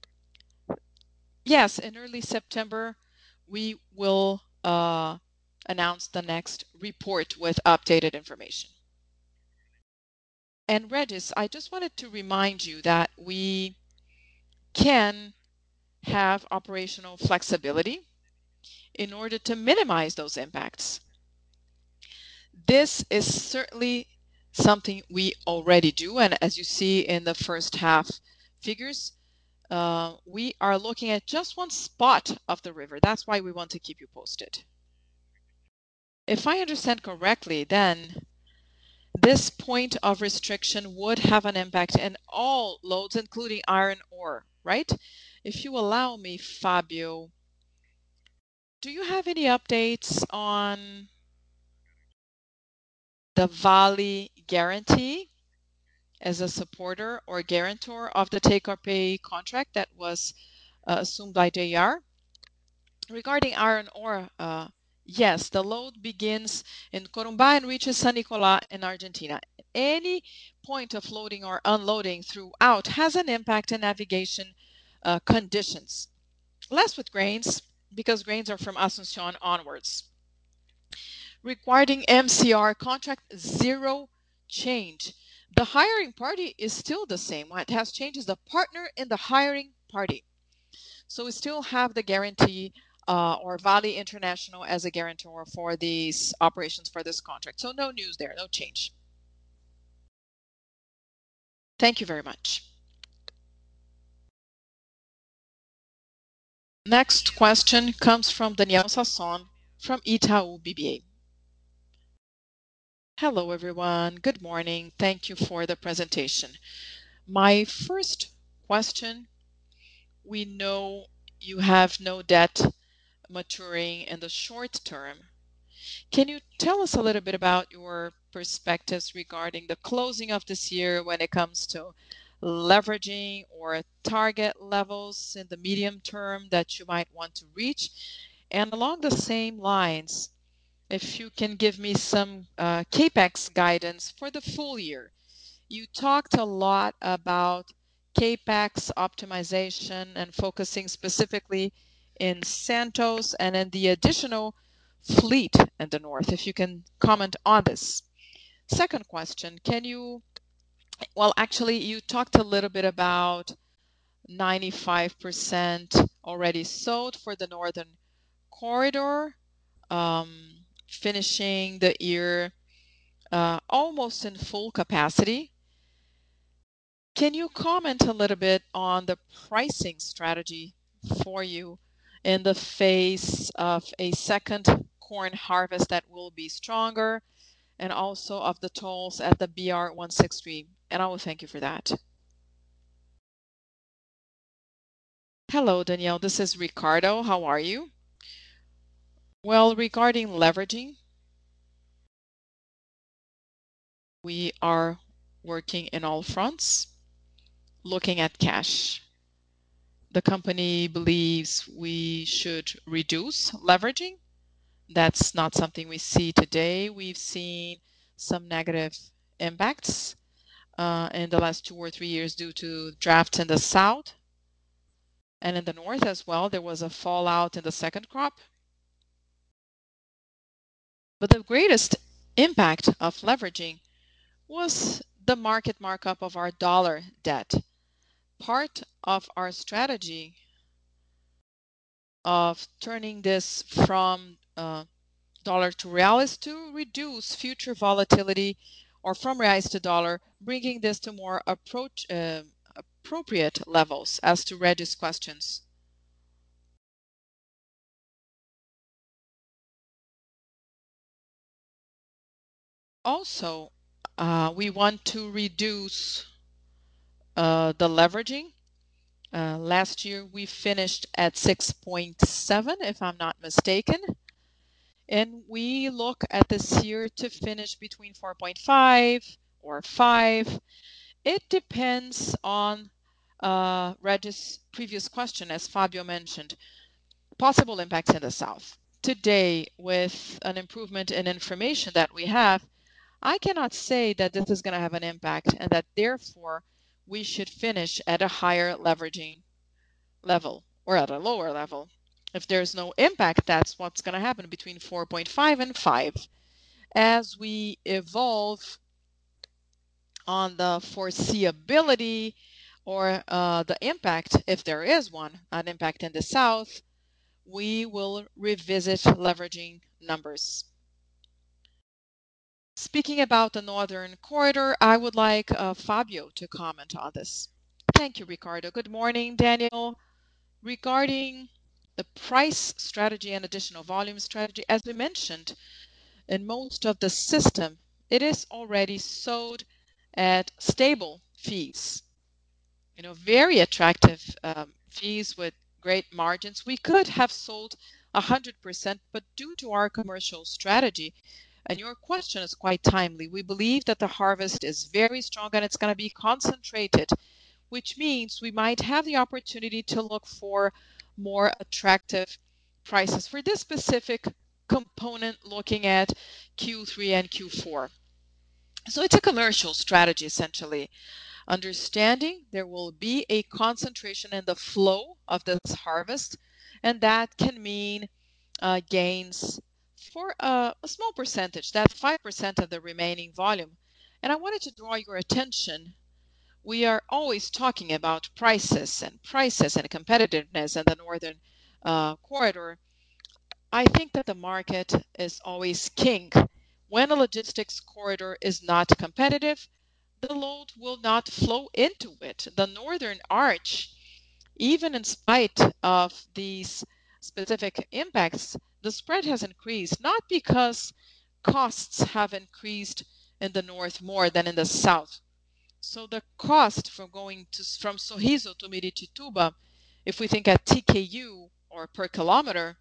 A: Yes, in early September, we will announce the next report with updated information. And Regis, I just wanted to remind you that we can have operational flexibility in order to minimize those impacts. This is certainly something we already do, and as you see in the first half figures, we are looking at just one spot of the river. That's why we want to keep you posted. If I understand correctly, then this point of restriction would have an impact in all loads, including iron ore, right? If you allow me, Fabio, do you have any updates on the Vale guarantee as a supporter or guarantor of the take-or-pay contract that was assumed by JR? Regarding iron ore, yes, the load begins in Corumbá and reaches San Nicolás in Argentina. Any point of loading or unloading throughout has an impact in navigation conditions. Less with grains, because grains are from Asunción onwards. Regarding MCR contract, zero change. The hiring party is still the same. What has changed is the partner in the hiring party. So we still have the guarantee or Vale International as a guarantor for these operations for this contract. So no news there, no change. Thank you very much. Next question comes from Daniel Sasson from Itaú BBA. Hello, everyone. Good morning. Thank you for the presentation. My first question, we know you have no debt maturing in the short term. Can you tell us a little bit about your perspectives regarding the closing of this year when it comes to leveraging or target levels in the medium term that you might want to reach? And along the same lines, if you can give me some CapEx guidance for the full year. You talked a lot about CapEx optimization and focusing specifically in Santos and in the additional fleet in the north. If you can comment on this. Second question, actually, you talked a little bit about 95% already sold for the northern corridor, finishing the year almost in full capacity. Can you comment a little bit on the pricing strategy for you in the face of a second corn harvest that will be stronger and also of the tolls at the BR-163? And I will thank you for that. Hello, Danielle. This is Ricardo. How are you? Well, regarding leveraging, we are working in all fronts, looking at cash. The company believes we should reduce leveraging. That's not something we see today. We've seen some negative impacts in the last 2 or 3 years due to droughts in the south and in the north as well. There was a fallout in the second crop. But the greatest impact of leveraging was the market markup of our dollar debt. Part of our strategy of turning this from dollar to real is to reduce future volatility, or from reais to dollar, bringing this to more appropriate levels, as to Regis' questions. Also, we want to reduce the leveraging. Last year we finished at 6.7, if I'm not mistaken. And we look at this year to finish between 4.5 or 5. It depends on Regis' previous question, as Fabio mentioned, possible impacts in the south. Today, with an improvement in information that we have, I cannot say that this is going to have an impact and that therefore we should finish at a higher leveraging level or at a lower level. If there's no impact, that's what's going to happen between 4.5 and 5. As we evolve on the foreseeability or the impact, if there is one, an impact in the South, we will revisit leveraging numbers. Speaking about the Northern Corridor, I would like Fabio to comment on this. Thank you, Ricardo. Good morning, Daniel. Regarding the price strategy and additional volume strategy, as we mentioned, in most of the system, it is already sold at stable fees. Very attractive fees with great margins. We could have sold 100%, but due to our commercial strategy, and your question is quite timely, we believe that the harvest is very strong and it's going to be concentrated, which means we might have the opportunity to look for more attractive prices for this specific component looking at Q3 and Q4. So it's a commercial strategy essentially. Understanding there will be a concentration in the flow of this harvest, and that can mean gains for a small percentage, that 5% of the remaining volume. And I wanted to draw your attention. We are always talking about prices and competitiveness in the Northern Corridor. I think that the market is always king. When a logistics corridor is not competitive, the load will not flow into it. The Northern Arch, even in spite of these specific impacts, the spread has increased, not because costs have increased in the north more than in the south. So the cost from going from Sorriso to Miritituba, if we think at TKU or per kilometer,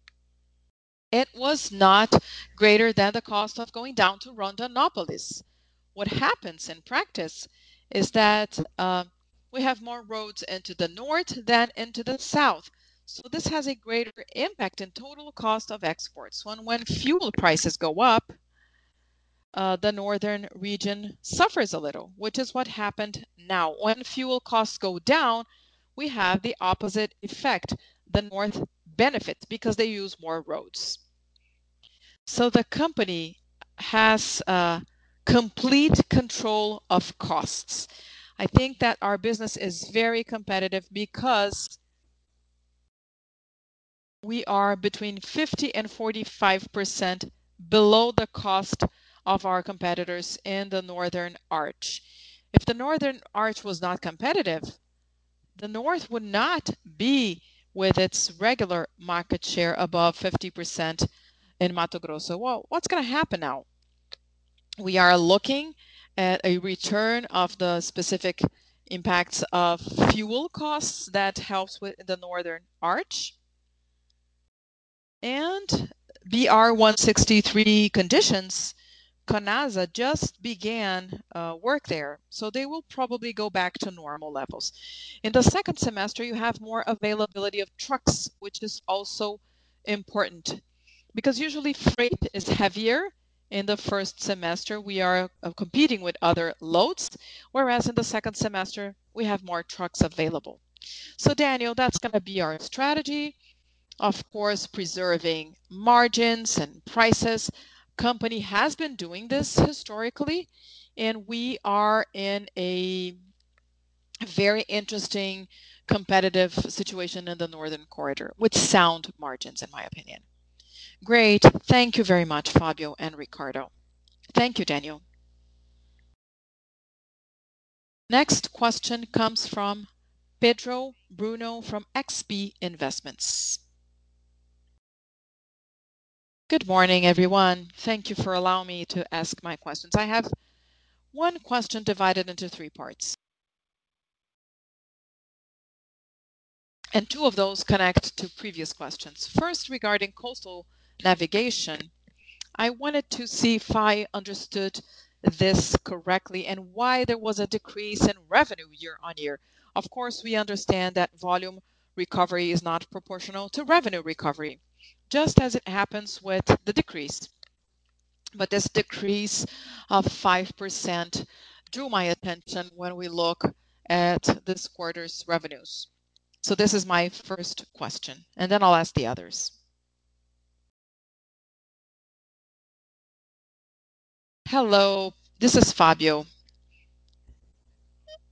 A: it was not greater than the cost of going down to Rondonópolis. What happens in practice is that we have more roads into the north than into the south. So this has a greater impact in total cost of exports. When fuel prices go up, the northern region suffers a little, which is what happened now. When fuel costs go down, we have the opposite effect. The north benefits because they use more roads. So the company has complete control of costs. I think that our business is very competitive because we are between 50 and 45% below the cost of our competitors in the Northern Arch. If the Northern Arch was not competitive, the North would not be with its regular market share above 50% in Mato Grosso. Well, what's going to happen now? We are looking at a return of the specific impacts of fuel costs that helps with the Northern Arch. And BR-163 conditions, CONASA just began work there, so they will probably go back to normal levels. In the second semester, you have more availability of trucks, which is also important because usually freight is heavier. In the first semester, we are competing with other loads, whereas in the second semester, we have more trucks available. So Daniel, that's going to be our strategy. Of course, preserving margins and prices. Company has been doing this historically, and we are in a very interesting competitive situation in the Northern Corridor with sound margins, in my opinion. Great. Thank you very much, Fabio and Ricardo. Thank you, Daniel. Next question comes from Pedro Bruno from XP Investments. Good morning, everyone. Thank you for allowing me to ask my questions. I have one question divided into three parts. And two of those connect to previous questions. First, regarding coastal navigation, I wanted to see if I understood this correctly and why there was a decrease in revenue year on year. Of course, we understand that volume recovery is not proportional to revenue recovery, just as it happens with the decrease. But this decrease of 5% drew my attention when we look at this quarter's revenues. So this is my first question, and then I'll ask the others. Hello, this is Fabio.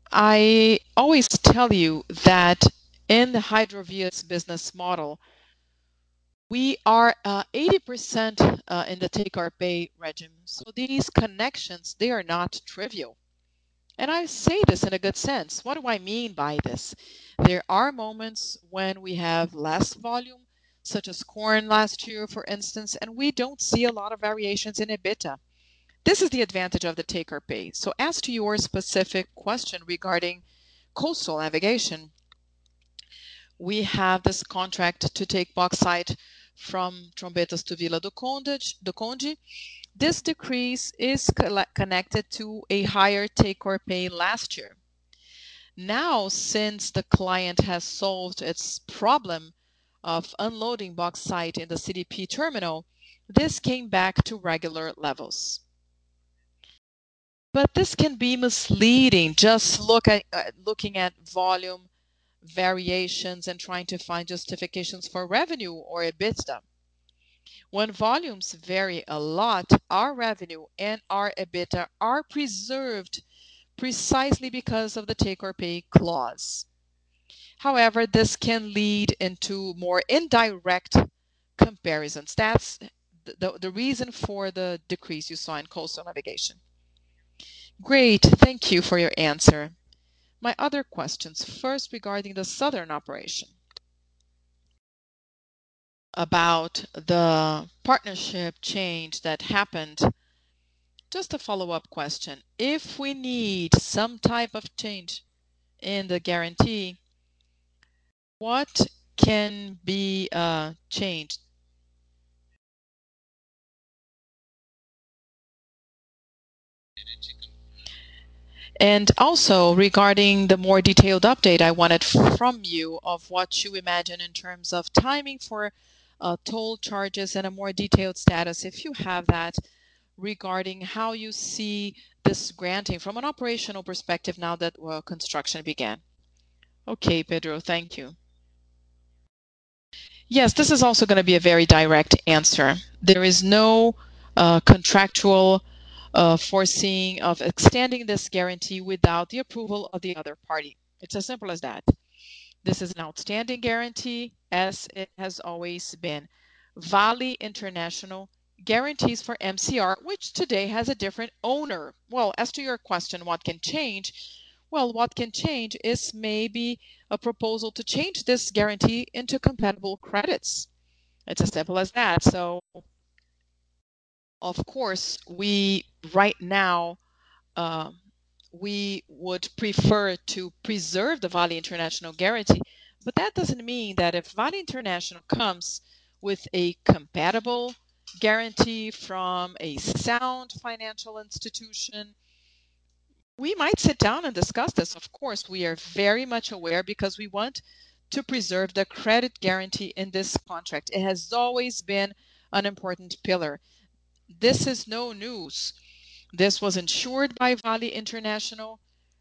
A: I always tell you that in the Hydrovia's business model, we are 80% in the take or pay regime. So these connections, they are not trivial. And I say this in a good sense. What do I mean by this? There are moments when we have less volume, such as corn last year, for instance, and we don't see a lot of variations in EBITDA. This is the advantage of the take or pay. So as to your specific question regarding coastal navigation, we have this contract to take bauxite from Trombetas to Vila do Conde. This decrease is connected to a higher take or pay last year. Now, since the client has solved its problem of unloading bauxite in the CDP terminal, this came back to regular levels. But this can be misleading. Just looking at volume variations and trying to find justifications for revenue or EBITDA. When volumes vary a lot, our revenue and our EBITDA are preserved precisely because of the take or pay clause. However, this can lead into more indirect comparisons. That's the reason for the decrease you saw in coastal navigation. Great, thank you for your answer. My other questions, first regarding the southern operation. About the partnership change that happened, just a follow-up question. If we need some type of change in the guarantee, what can be changed? And also regarding the more detailed update I wanted from you of what you imagine in terms of timing for toll charges and a more detailed status, if you have that, regarding how you see this granting from an operational perspective now that construction began. Okay, Pedro, thank you. Yes, this is also going to be a very direct answer. There is no contractual foreseeing of extending this guarantee without the approval of the other party. It's as simple as that. This is an outstanding guarantee, as it has always been. Vale International guarantees for MCR, which today has a different owner. Well, as to your question, what can change? Well, what can change is maybe a proposal to change this guarantee into compatible credits. It's as simple as that. So, of course, we right now uh, we would prefer to preserve the Vale International guarantee, but that doesn't mean that if Vale International comes with a compatible guarantee from a sound financial institution, we might sit down and discuss this. Of course, we are very much aware because we want to preserve the credit guarantee in this contract. It has always been an important pillar. This is no news. This was insured by Vale International.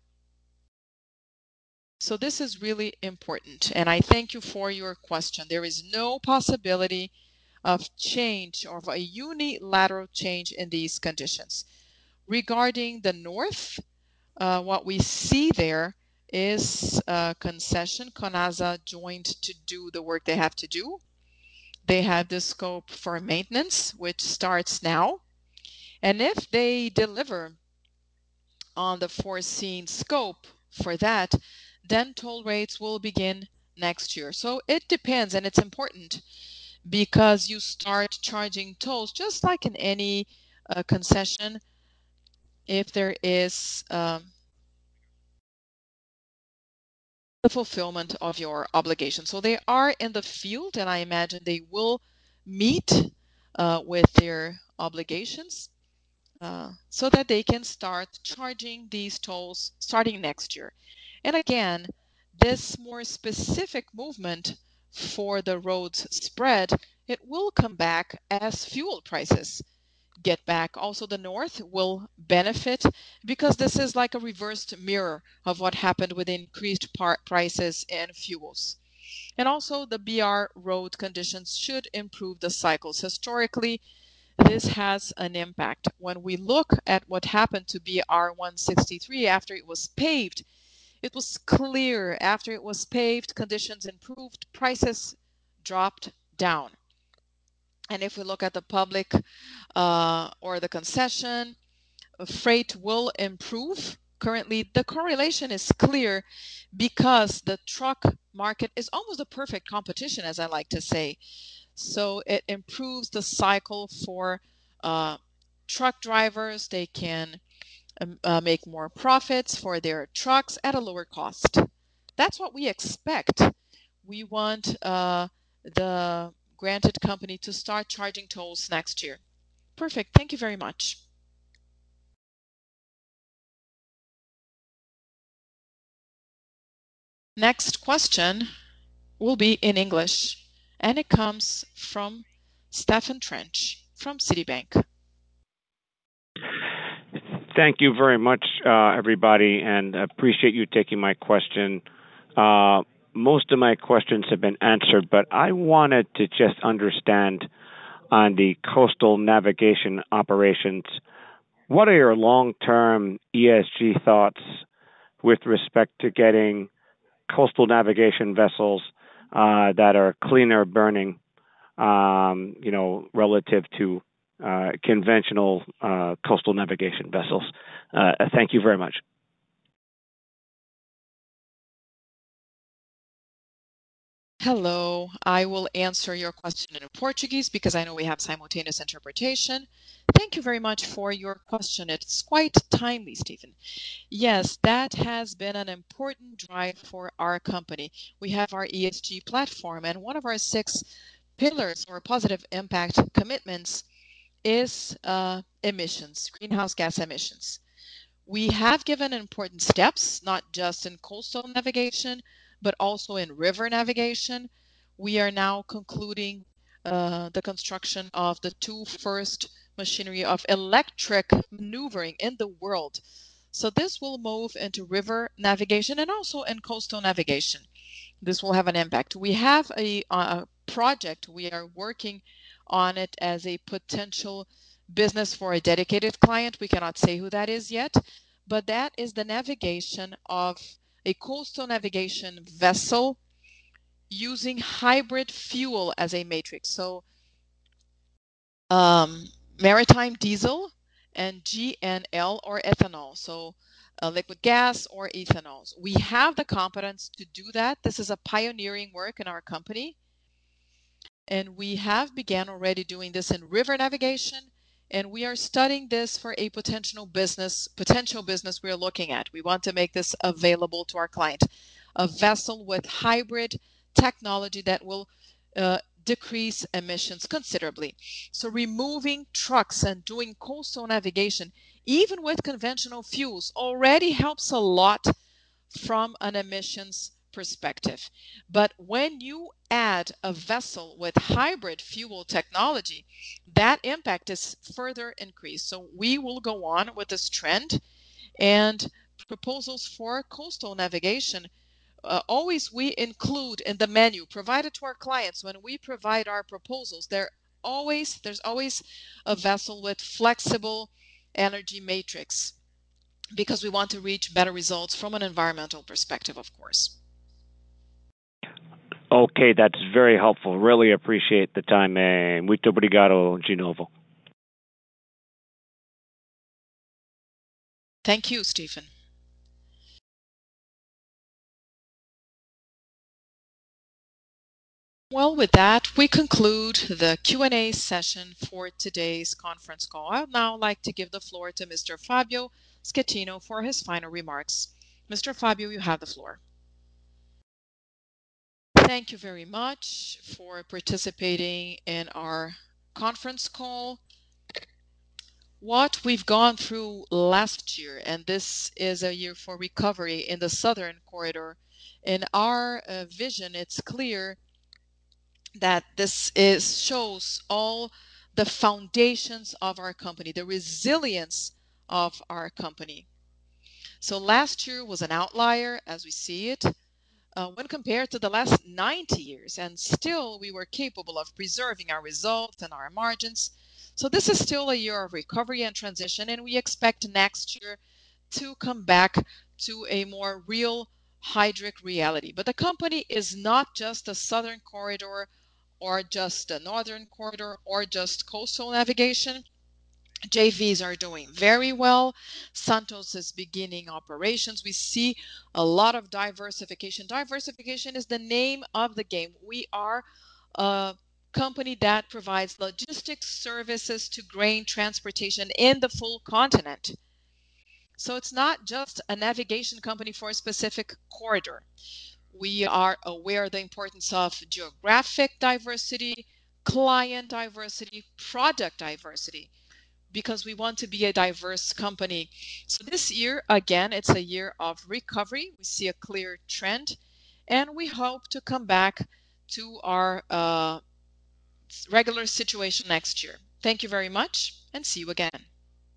A: So this is really important, and I thank you for your question. There is no possibility of change or of a unilateral change in these conditions. Regarding the North, what we see there is a concession. CONASA joined to do the work they have to do. They have the scope for maintenance, which starts now. And if they deliver on the foreseen scope for that, then toll rates will begin next year. So it depends, and it's important because you start charging tolls just like in any concession if there is the fulfillment of your obligation. So they are in the field, and I imagine they will meet with their obligations so that they can start charging these tolls starting next year. And again, this more specific movement for the roads spread, it will come back as fuel prices get back. Also, the North will benefit because this is like a reversed mirror of what happened with increased prices and fuels. And also, the BR road conditions should improve the cycles. Historically, this has an impact. When we look at what happened to BR 163 after it was paved, it was clear after it was paved, conditions improved, prices dropped down. And if we look at the public or the concession, freight will improve. Currently, the correlation is clear because the truck market is almost a perfect competition, as I like to say. So it improves the cycle for truck drivers. They can make more profits for their trucks at a lower cost. That's what we expect. We want the granted company to start charging tolls next year. Perfect. Thank you very much. Next question will be in English, and it comes from Stephen Trench from Citibank.
B: Thank you very much, everybody, and appreciate you taking my question. Most of my questions have been answered, but I wanted to just understand on the coastal navigation operations, what are your long-term ESG thoughts with respect to getting coastal navigation vessels that are cleaner burning, relative to conventional coastal navigation vessels? Thank you very much.
A: Hello, I will answer your question in Portuguese because I know we have simultaneous interpretation. Thank you very much for your question. It's quite timely, Stephen. Yes, that has been an important drive for our company. We have our ESG platform, and one of our 6 pillars or positive impact commitments is emissions, greenhouse gas emissions. We have given important steps, not just in coastal navigation, but also in river navigation. We are now concluding the construction of the 2 first machinery of electric maneuvering in the world. So this will move into river navigation and also in coastal navigation. This will have an impact. We have a project, we are working on it as a potential business for a dedicated client. We cannot say who that is yet, but that is the navigation of a coastal navigation vessel using hybrid fuel as a matrix. So maritime diesel and GNL or ethanol. So liquid gas or ethanol. We have the competence to do that. This is a pioneering work in our company. And we have began already doing this in river navigation, and we are studying this for a potential business we're looking at. We want to make this available to our client, a vessel with hybrid technology that will decrease emissions considerably. So removing trucks and doing coastal navigation, even with conventional fuels, already helps a lot from an emissions perspective. But when you add a vessel with hybrid fuel technology, that impact is further increased. So we will go on with this trend, and proposals for coastal navigation always we include in the menu provided to our clients. When we provide our proposals, there's always a vessel with flexible energy matrix, because we want to reach better results from an environmental perspective, of course.
B: Okay, that's very helpful. Really appreciate the time. Muito obrigado de novo.
A: Thank you, Stephen. Well, with that, we conclude the Q&A session for today's conference call. I would now like to give the floor to Mr. Fabio Schettino for his final remarks. Mr. Fabio, you have the floor. Thank you very much for participating in our conference call. What we've gone through last year, and this is a year for recovery in the southern corridor, in our vision, it's clear that shows all the foundations of our company, the resilience of our company. So last year was an outlier as we see it when compared to the last 90 years, and still we were capable of preserving our results and our margins. So this is still a year of recovery and transition, and we expect next year to come back to a more real hydric reality. But the company is not just a southern corridor or just a northern corridor or just coastal navigation. JVs are doing very well. Santos is beginning operations. We see a lot of diversification. Diversification is the name of the game. We are a company that provides logistics services to grain transportation in the full continent. So it's not just a navigation company for a specific corridor. We are aware of the importance of geographic diversity, client diversity, product diversity, because we want to be a diverse company. So this year, again, it's a year of recovery. We see a clear trend, and we hope to come back to our regular situation next year. Thank you very much, and see you again.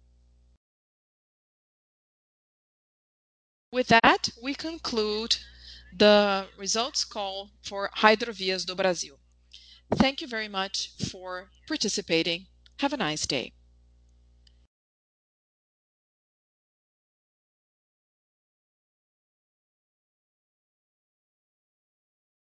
A: With that, we conclude the results call for Hidrovias do Brasil. Thank you very much for participating. Have a nice day.